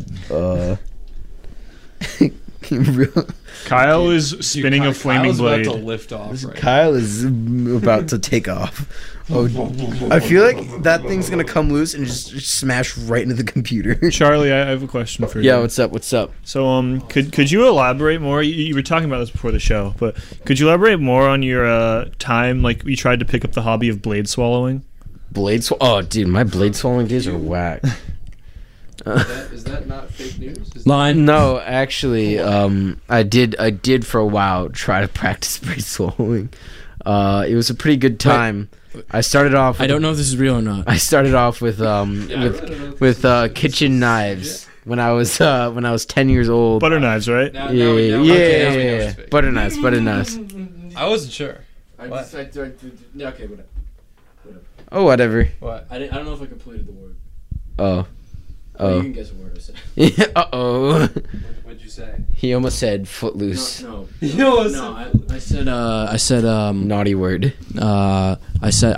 Real- Kyle is spinning a flaming Kyle's blade. about to lift off right Kyle is about to take off. Oh, I feel like that thing's gonna come loose and just smash right into the computer. Charlie, I have a question for you. Yeah, what's up? What's up? So, could you elaborate more? You were talking about this before the show, but could you elaborate more on your time? Like, you tried to pick up the hobby of blade swallowing. Oh, dude, my blade swallowing days are whack. Is that not fake news? Line. No, actually, I did for a while try to practice blade swallowing. It was a pretty good time. I started off. I don't know if this is real or not. I started off with kitchen knives when I was 10 years old. Butter knives, right? Now, Yeah, now we know yeah. it's fake. Butter knives. I wasn't sure. Okay, whatever. Oh, whatever. What? I don't know if I completed the word. Oh. You can guess what word I said. Uh-oh. What'd you say? He almost said footloose. No. No, I said Naughty word. I said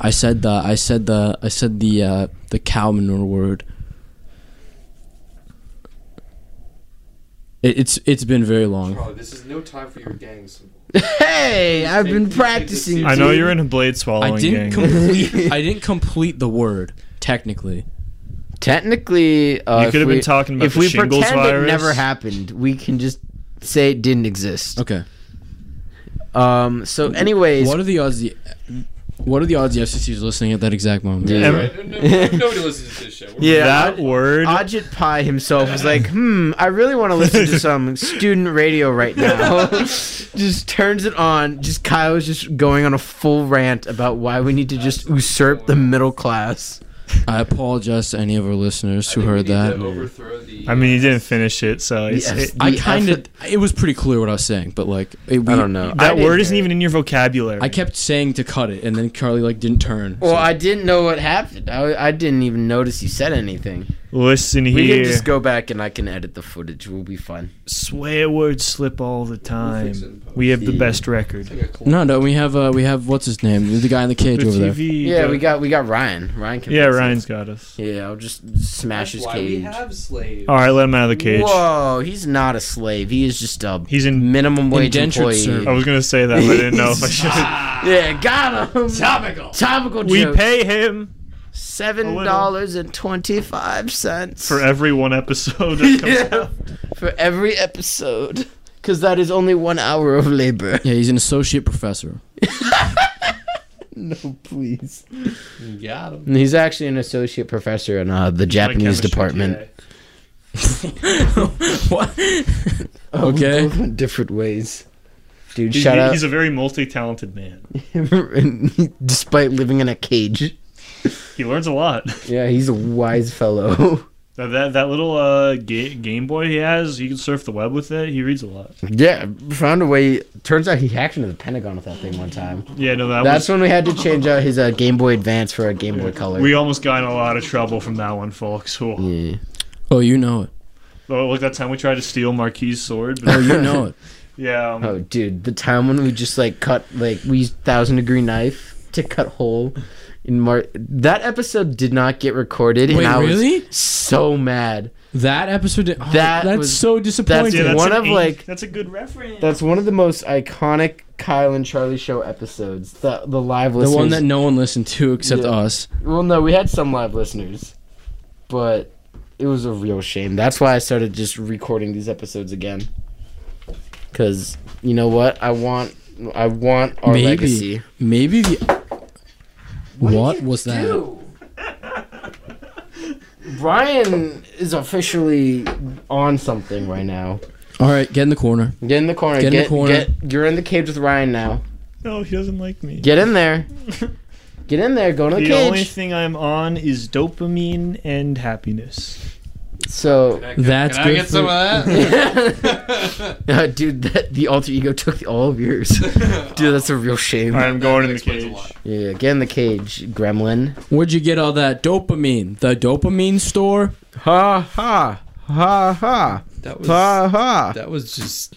the cow manure word. It's been very long. Charlie, this is no time for your gang symbol. Hey, I've been practicing. I know dude. you're in a blade swallowing I didn't gang. complete. I didn't complete the word technically. Technically, You could have been talking about if the we shingles pretend virus. it never happened, we can just say it didn't exist. Okay. So, anyways, What are the odds? What are the odds the FCC is listening at that exact moment? Yeah. Nobody listens to this show. Yeah, that word. Ajit Pai himself was like, I really want to listen to some student radio right now. Just turns it on. Just Kyle's just going on a full rant about why we need to just usurp the middle class. I apologize to any of our listeners who heard that. I mean, you didn't finish it, so it's, Yes. I The kind of. It was pretty clear what I was saying, but like, I don't know. that I word didn't isn't hear even in your vocabulary. I kept saying to cut it, and then Charlie like didn't turn. Well, so- I didn't know what happened. I didn't even notice you said anything. Listen We can here. just go back and I can edit the footage. We'll be fine. Swear words slip all the time. fix it in post. We have the Yeah. best record. No, we have what's his name? The guy in the cage The over there. TV Yeah, got- we got Ryan. Ryan can. Yeah, fix it. Ryan's got us. Yeah, I'll just smash his Why cage. we have slaves. All right, let him out of the cage. Whoa, he's not a slave. He is just a He's in. minimum wage Indentured employee. servant. I was gonna say that, but I didn't know if I should. Yeah, got him. Topical We joke. pay him $7.25 for every one episode that comes Yeah. out. for every episode, because that is only 1 hour of labor. Yeah, he's an associate professor. No, please. You got him. He's actually an associate professor in the Japanese My chemistry department. What? Oh, we Okay. both went different ways. Dude, He's, shout out. he's a very multi-talented man. Despite living in a cage. He learns a lot. Yeah, he's a wise fellow. That little Game Boy he has, he can surf the web with it. He reads a lot. Yeah, found a way. Turns out he hacked into the Pentagon with that thing one time. Yeah, no, that That's was. when we had to change out his Game Boy Advance for a Game Boy Color. We almost got in a lot of trouble from that one, folks. Oh, Yeah. Oh, you know it. like that time we tried to steal Marquis' sword. Oh, you know it. Yeah. Oh, dude, the time when we just we used 1,000-degree knife to cut hole in that episode did not get recorded, Wait, and I really? was so mad. That episode. That that's was- so disappointing. Yeah, that's one an of, like- That's a good reference. That's one of the most iconic Kyle and Charlie show episodes. The live the listeners. one that no one listened to except Yeah. us. Well, no, we had some live listeners, but it was a real shame. That's why I started just recording these episodes again. Cause you know what? I want our legacy. Maybe What was that? Brian is officially on something right now. All right, get in the corner. Get in the corner. Get in the corner. You're in the cage with Ryan now. No, he doesn't like me. Get in there. Get in there. Go in the The cage. only thing I'm on is dopamine and happiness. So, That's Can I good get for- some of that? dude, the alter ego took all of yours. Dude, that's a real shame. I'm going in the explains a cage. lot. Yeah, get in the cage, gremlin. Where'd you get all that dopamine? The dopamine store? Ha ha ha ha That was ha ha. that was just.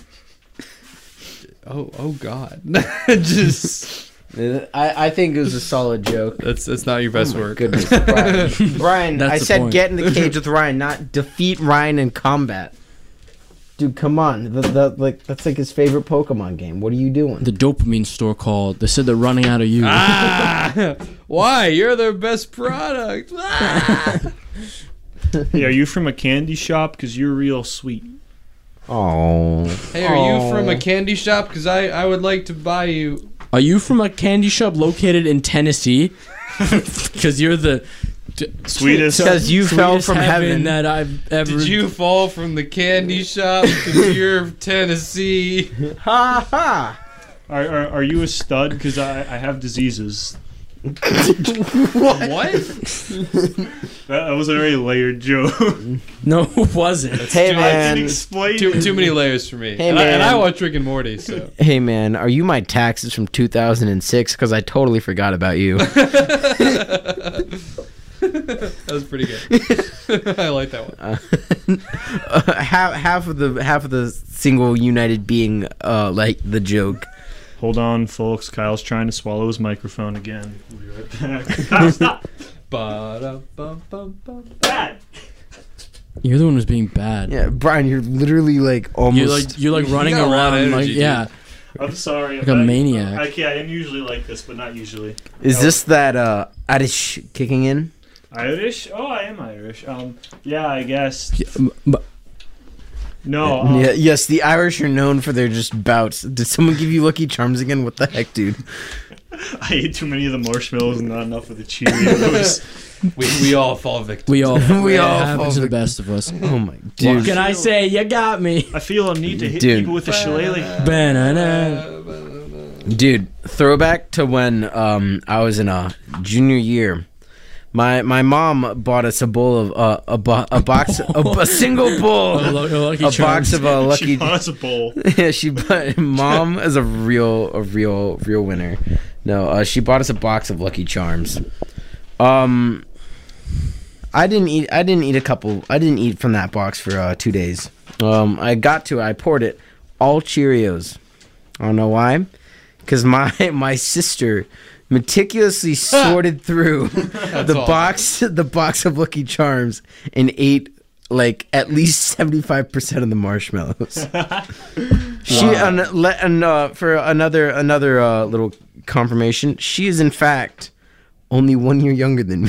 Oh God! Just I think it was a solid joke. that's not your best work. Goodness, Brian. Brian, That's I the said point. get in the cage with Ryan, not defeat Ryan in combat. Dude, come on. That's like his favorite Pokemon game. What are you doing? The dopamine store called. They said they're running out of you. Ah! Why? You're their best product. Ah! Hey, are you from a candy shop? Because you're real sweet. Oh. Hey, are you from a candy shop? Because I would like to buy you. Are you from a candy shop located in Tennessee? Because you're the Sweetest. Because you fell sweetest from heaven. that I've ever. Did you fall from the candy shop to your Tennessee? Ha ha. Are you a stud? Because I have diseases. What? That was a very layered joke. No, it wasn't. Hey I can man. explain. Too many layers for me. Hey, and I man. watch Rick and Morty, so. Hey man, are you my taxes from 2006? Because I totally forgot about you. That was pretty good. I like that one. half of the single united being like the joke. Hold on, folks. Kyle's trying to swallow his microphone again. We'll be right back. Kyle, stop. Ba-da-bum-bum-bum. Bad. You're the one who's being bad. Yeah, Brian, you're literally like almost. You're like running got a lot of around like energy, yeah. I'm sorry. Like a maniac. Okay, I am usually like this, but not usually. Is this that Irish kicking in? Irish? Oh, I am Irish. Yeah, I guess. But No. Yeah, yes, the Irish are known for their just bouts. Did someone give you Lucky Charms again? What the heck, dude? I ate too many of the marshmallows and not enough of the Cheerios. We all fall victim. we all We all it happens to fall the best of us. Oh my What dude. can I say? You got me. I feel a need to hit Dude. people with a shillelagh. Banana. Dude, throwback to when I was in a junior year. My mom bought us a bowl of a box a single bowl. Lucky A Charms. box of She Lucky. bought us a bowl. Yeah, she bought. Mom is a real winner. No, she bought us a box of Lucky Charms. I didn't eat a couple. I didn't eat from that box for 2 days. I poured it all Cheerios. I don't know why, because my sister meticulously sorted through the box of Lucky Charms and ate like at least 75% of the marshmallows. She for another little confirmation, she is in fact only 1 year younger than me.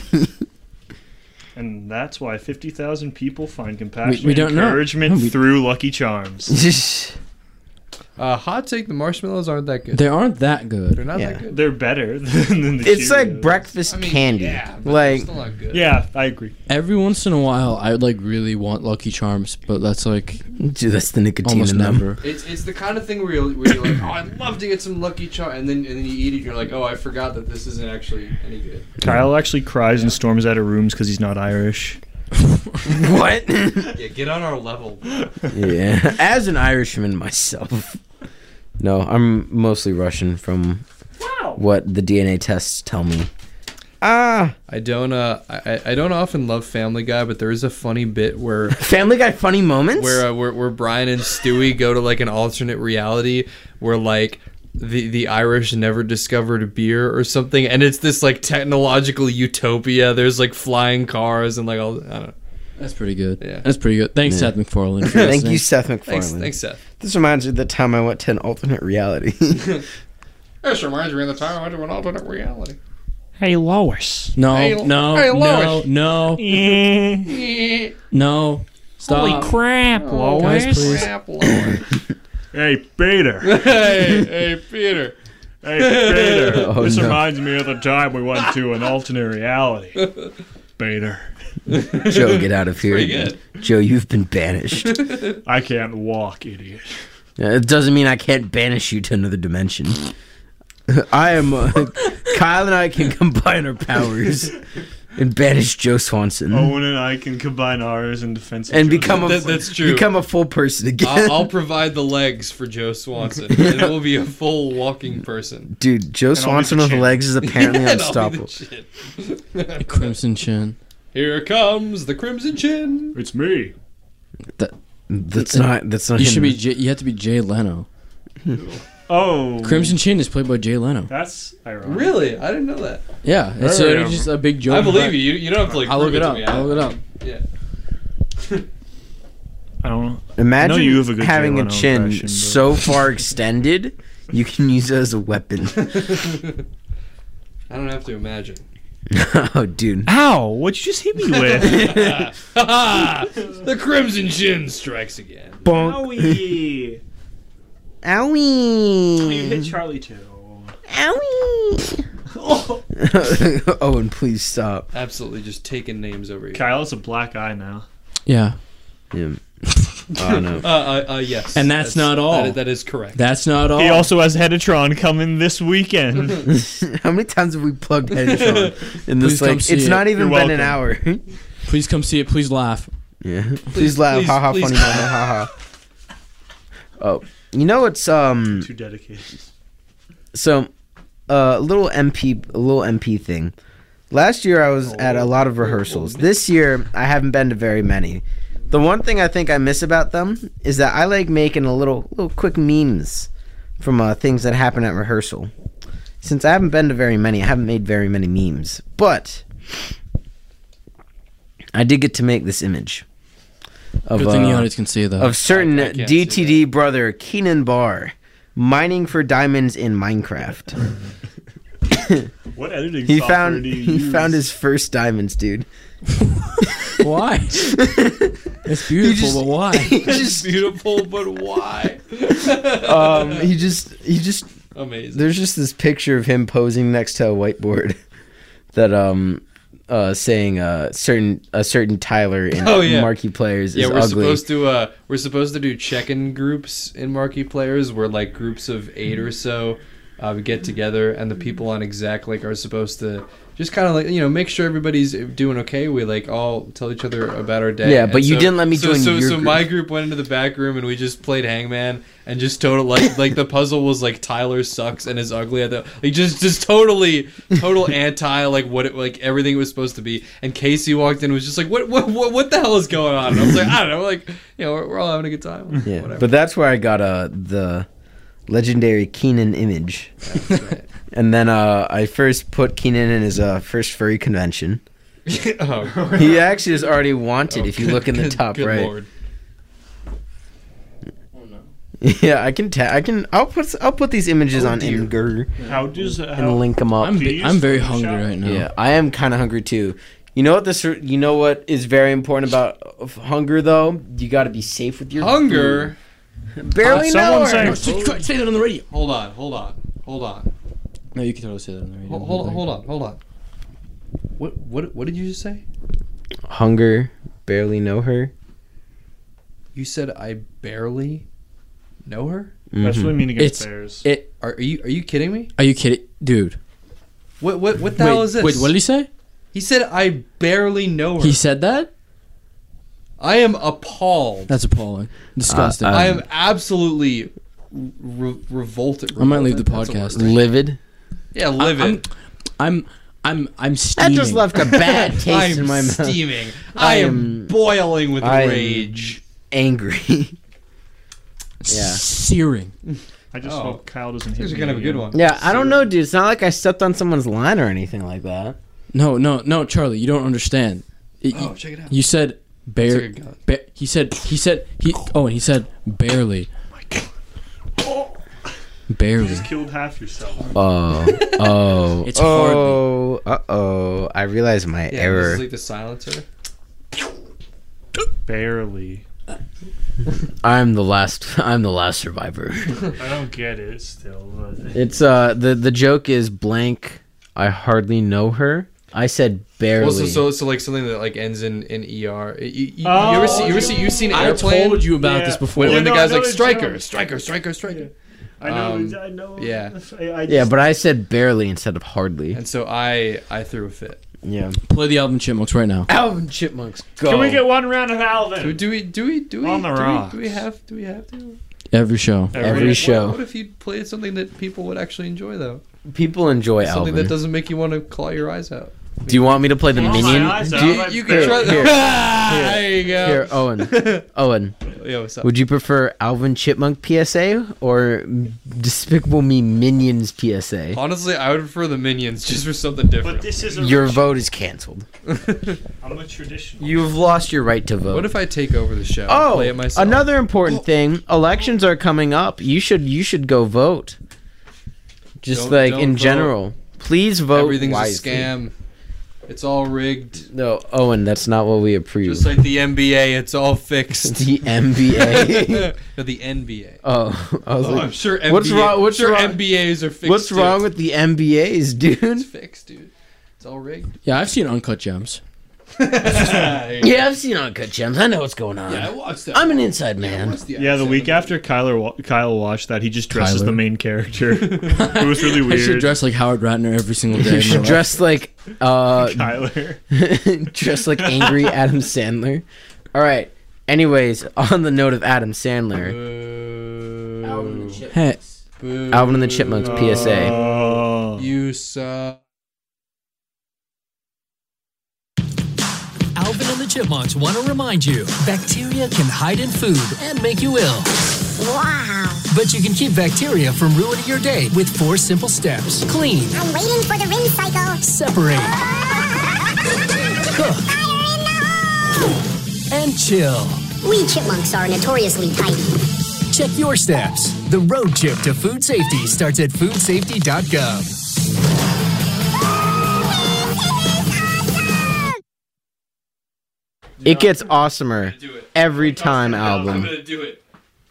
And that's why 50,000 people find compassion We and don't know. encouragement No, we- through Lucky Charms. Hot take: the marshmallows aren't that good. They aren't that good. They're not Yeah. that good. They're better than the It's like Cheerios. breakfast I mean, candy. yeah, but Like they're still not good. Yeah, I agree. Every once in a while, I would like really want Lucky Charms, but that's like dude, that's the nicotine almost in them. never. It's the kind of thing where you're like, oh, I'd love to get some Lucky Charms, and then you eat it, and you're like, oh, I forgot that this isn't actually any good. Kyle actually cries and storms out of rooms because he's not Irish. What? Yeah, get on our level. Yeah, as an Irishman myself. No, I'm mostly Russian from what the DNA tests tell me. I don't often love Family Guy, but there is a funny bit where Family Guy funny moments? where Brian and Stewie go to like an alternate reality where like the Irish never discovered beer or something, and it's this like technological utopia. There's like flying cars and like all, I don't know. That's pretty good. Yeah. That's pretty good. Thanks, Yeah. Seth MacFarlane. for Thank listening. you, Seth MacFarlane. Thanks, Seth. This reminds me of the time I went to an alternate reality. This reminds me of the time I went to an alternate reality. Hey, Lois. No, Hey, no, hey, no, Lois. no, no. Stop. Holy crap, Oh, Lois. guys, please. Crap, Lord. Hey, Peter. hey, Peter. Hey, Bader, Oh, this no. reminds me of the time we went to an alternate reality. Bader, Joe, get out of here. Pretty good. Joe, you've been banished. I can't walk, idiot. It doesn't mean I can't banish you to another dimension. I am. Kyle and I can combine our powers and banish Joe Swanson Owen and I can combine ours in defense of and Joe. become a That's true. become a full person again. I'll provide the legs for Joe Swanson. And it will be a full walking person. Dude, Joe I'll be Swanson the with chin. legs is apparently And I'll be the unstoppable. chin. Crimson Chin. Here comes the Crimson Chin. It's me. That's not. That's not. You him. should be. You have to be Jay Leno. Oh, Crimson Chin is played by Jay Leno. That's ironic. Really? I didn't know that. Yeah, it's There we just a big joke. I believe you. You don't have to like I'll prove look it to up. me. I'll look it up. Yeah. I don't know. Imagine I know you have a good having Jay a Leno chin impression, but- so far extended, you can use it as a weapon. I don't have to imagine. Oh, dude. Ow! What'd you just hit me with? The Crimson Chin strikes again. Bonk. Owie! Owie. You hit Charlie too. Owie. Owen, please stop. Absolutely just taking names over here. Kyle has a black eye now. Yeah, Yeah. Oh, no. Yes. And that's not all. That is correct. that's not all. He also has Hedatron coming this weekend. How many times have we plugged Headshot in this? Please come Like, see it's it. not even You're been an welcome. hour. Please come see it. Please laugh. Yeah. Please laugh. Ha ha. please. Funny moment. Ha ha. Oh, you know what's Too dedicated. so a little MP thing. Last year I was at a lot of rehearsals. This year I haven't been to very many. The one thing I think I miss about them is that I like making a little quick memes from things that happen at rehearsal. Since I haven't been to very many, I haven't made very many memes. But I did get to make this image of Good thing the audience can see that. of certain I can't see DTD brother Keenan Barr mining for diamonds in Minecraft. What editing He software found do you use? his first diamonds, dude. Why? It's beautiful, just- but why? He It's just beautiful, but why? he just Amazing. there's just this picture of him posing next to a whiteboard that saying a certain Tyler in Oh, yeah. Marquee Players Yeah, is we're ugly. supposed to do check-in groups in Marquee Players where like groups of 8 or so get together, and the people on exec like are supposed to just kind of like make sure everybody's doing okay. We like all tell each other about our day. Yeah, but And you didn't let me join So your group. my group went into the back room and we just played Hangman and just total like the puzzle was like Tyler sucks and is ugly at the like just total anti like what it like everything it was supposed to be. And Casey walked in and was just like what the hell is going on? And I was like I don't know, like we're all having a good time. Yeah, Whatever. but that's where I got the legendary Keenan image. That's right. And then I first put Keenan in his first furry convention. Oh, He actually is already wanted if you look in the top good right. Lord. Yeah, I'll put these images on dear. Imgur How does and link them up. I'm Do you use I'm very Photoshop? hungry right now. Yeah, I am kind of hungry too. You know what is very important about hunger though? You got to be safe with your Hunger. food. Barely someone know say- her. Say that on the radio. Hold on. No, you can totally say that on the radio. Hold on. What did you just say? Hunger, barely know her. You said I barely know her? That's what I mean against It's- bears. It. Are you kidding me? Are you kidding, dude? What the hell is this? Wait, what did he say? He said I barely know her. He said that? I am appalled. That's appalling. Disgusting. I- I am absolutely revolted. I might leave the That's a podcast. word. Livid. Yeah, livid. I'm That steaming. just left a bad taste I'm in my mouth. steaming. I I am- am boiling with I am- rage. Angry. Yeah. Searing. I just Oh. hope Kyle doesn't hit These are me gonna have a good again. one. Yeah, I don't know, dude. It's not like I stepped on someone's line or anything like that. No, Charlie, you don't understand. Oh, check it out. You said It's like a gun. he said barely. You Barely. just killed half yourself. Oh. It's Oh. I realized my Yeah, error. This is like the silencer. Barely. I'm the last survivor. I don't get it still. But... It's the joke is blank. I hardly know her. I said barely. Also, so like something that like ends in ER. You've seen I Airplane? told you about this before. When the I guy's know like the striker. Yeah. I know. yeah. Yeah, but I said barely instead of hardly. And so I threw a fit. Yeah. Play the Alvin Chipmunks right now. Alvin Chipmunks, go. Can we get one round of Alvin? Do we On the rocks. do we have to? Every show. Every show? What if you played something that people would actually enjoy though? People enjoy Something Alvin. that doesn't make you want to claw your eyes out. Do you want me to play the Claw my minion? eyes out. Do I You bet. can try Here. that. There you go. Here, Owen. Yo, what's up? Would you prefer Alvin Chipmunk PSA or Despicable Me Minions PSA? Honestly, I would prefer the Minions just for something different. But this is a Your vote is canceled. I'm a traditional. You've lost your right to vote. What if I take over the show? Oh, and play it myself? another important thing. Elections are coming up. You should go vote. Just Don't in vote. general. Please vote Everything's wisely. a scam. It's all rigged. No, Owen, that's not what we approve. Just like the NBA, it's all fixed. the NBA. No, the NBA. Oh, I was Oh, like, I'm sure NBA, what's wrong? What's sure wrong? NBAs are fixed. What's too. wrong with the NBAs, dude? It's fixed, dude. It's all rigged. Yeah, I've seen Uncut Gems. Yeah, I've seen Uncut Gems. I know what's going on. Yeah, I watched that. I'm an inside man. Yeah, the week after Kyle watched that, he just dressed as Kyler. the main character. It was really I should weird. dress like Howard Ratner every single day. You of my should life. dress like Kyler. dress like angry Adam Sandler. All right. Anyways, on the note of Adam Sandler, Hey, Alvin and the Chipmunks PSA. Oh. You suck. Alvin and the Chipmunks want to remind you, bacteria can hide in food and make you ill. Wow. But you can keep bacteria from ruining your day with 4 simple steps. Clean, I'm waiting for the rinse cycle. separate, cook, and chill. We chipmunks are notoriously tidy. Check your steps. The road trip to food safety starts at foodsafety.gov. It gets awesomer every time album. gonna do it.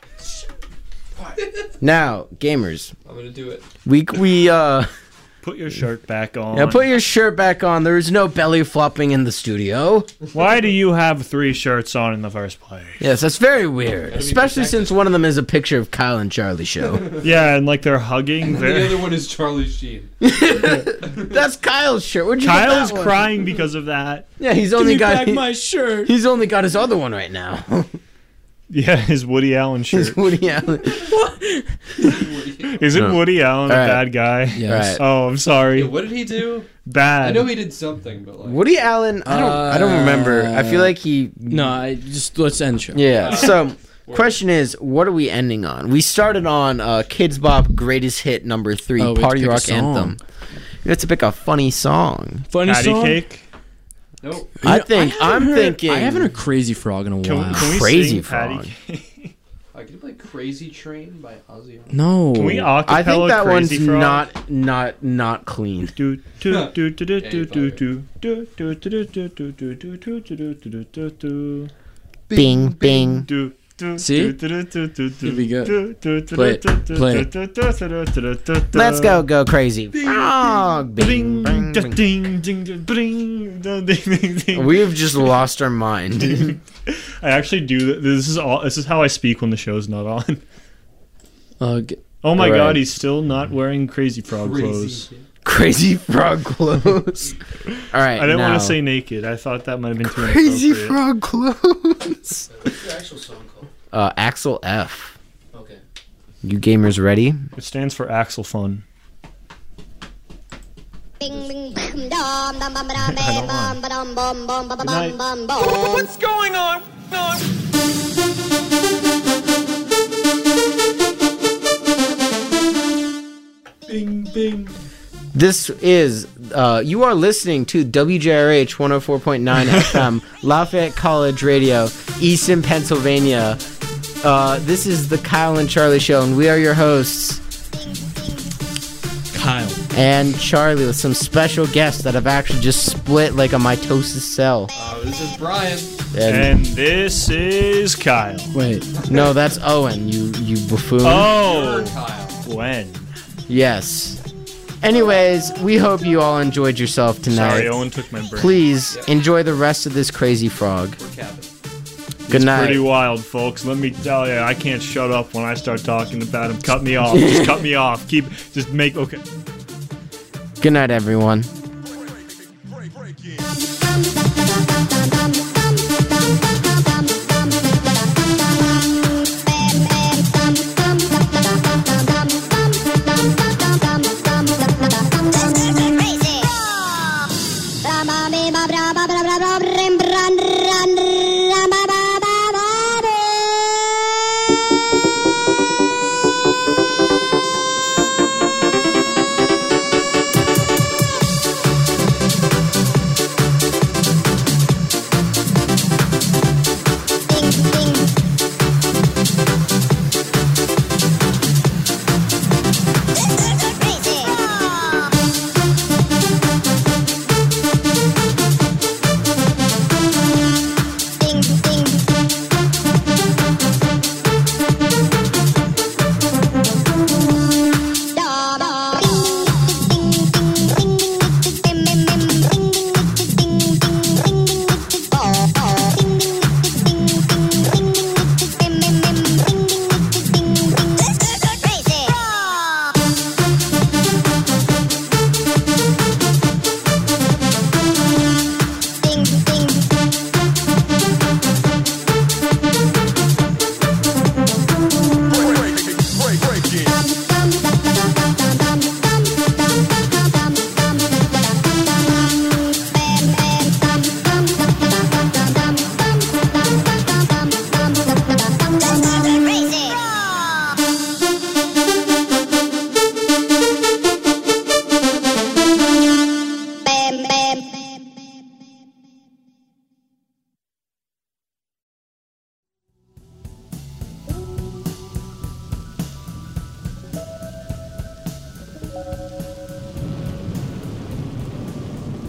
Now, gamers, I'm gonna do it. we Put your shirt back on. now put your shirt back on. There is no belly flopping in the studio. Why do you have 3 shirts on in the first place? Yes, that's very weird, especially since one of them is a picture of Kyle and Charlie show. Yeah, and like they're hugging. The other one is Charlie Sheen. That's Kyle's shirt. Where'd you get Kyle is that one? crying because of that. Yeah, he's only got shirt. he's only got his other one right now. Yeah, his Woody Allen shirt. Woody Allen. Isn't No. Woody Allen a All right. bad guy? Yes. Right. Oh, I'm sorry. What did he do? Bad. I know he did something, but like. Woody Allen. I don't remember. I feel like he. No, let's end the show. Yeah. So, question is, what are we ending on? We started on Kids Bop Greatest Hit number 3, Oh, we have to Party pick a Rock song. Anthem. You have to pick a funny song. Funny Patty song. cake. Nope. I'm thinking. I haven't heard Crazy Frog in a Can, while. can we Crazy sing Patty Frog. Cake? I could play Crazy Train by Ozzy. No. Can we acapella I think that Crazy one's Frog? not clean. Do do do do do do do do do do do do do do do do do do do do Bing bing. do. See? It'd be good. Play it. Play it. Let's go crazy. Frog. Bing Ding, bing. ding, ding, ding, ding, ding, ding, ding. We've just lost our mind. I actually do. This is how I speak when the show's not on. Oh my Alright. god, he's still not wearing Crazy Frog clothes. Crazy frog clothes. All right. I didn't want now. to say naked. I thought that might have been too Crazy inappropriate. frog clothes. What's the actual song called? Axel F. Okay. You gamers ready? It stands for Axel Fun. Bing bing bam dum dum bum dum bam bum ba-dum bum bum ba night. bum bum bum. What's going on? Bing, bing. This is, you are listening to WJRH 104.9 FM, Lafayette College Radio, Easton, Pennsylvania. This is the Kyle and Charlie Show, and we are your hosts, Kyle. and Charlie, with some special guests that have actually just split like a mitosis cell. This is Brian. And this is Kyle. Wait. No, that's Owen, you buffoon. Oh, Kyle. Gwen. Yes. Anyways, we hope you all enjoyed yourself tonight. Sorry, Owen took my brain. Please enjoy the rest of this crazy frog. Good It's night. pretty wild, folks. Let me tell you, I can't shut up when I start talking about him. Cut me off. Just cut me off. Okay. Good night, everyone.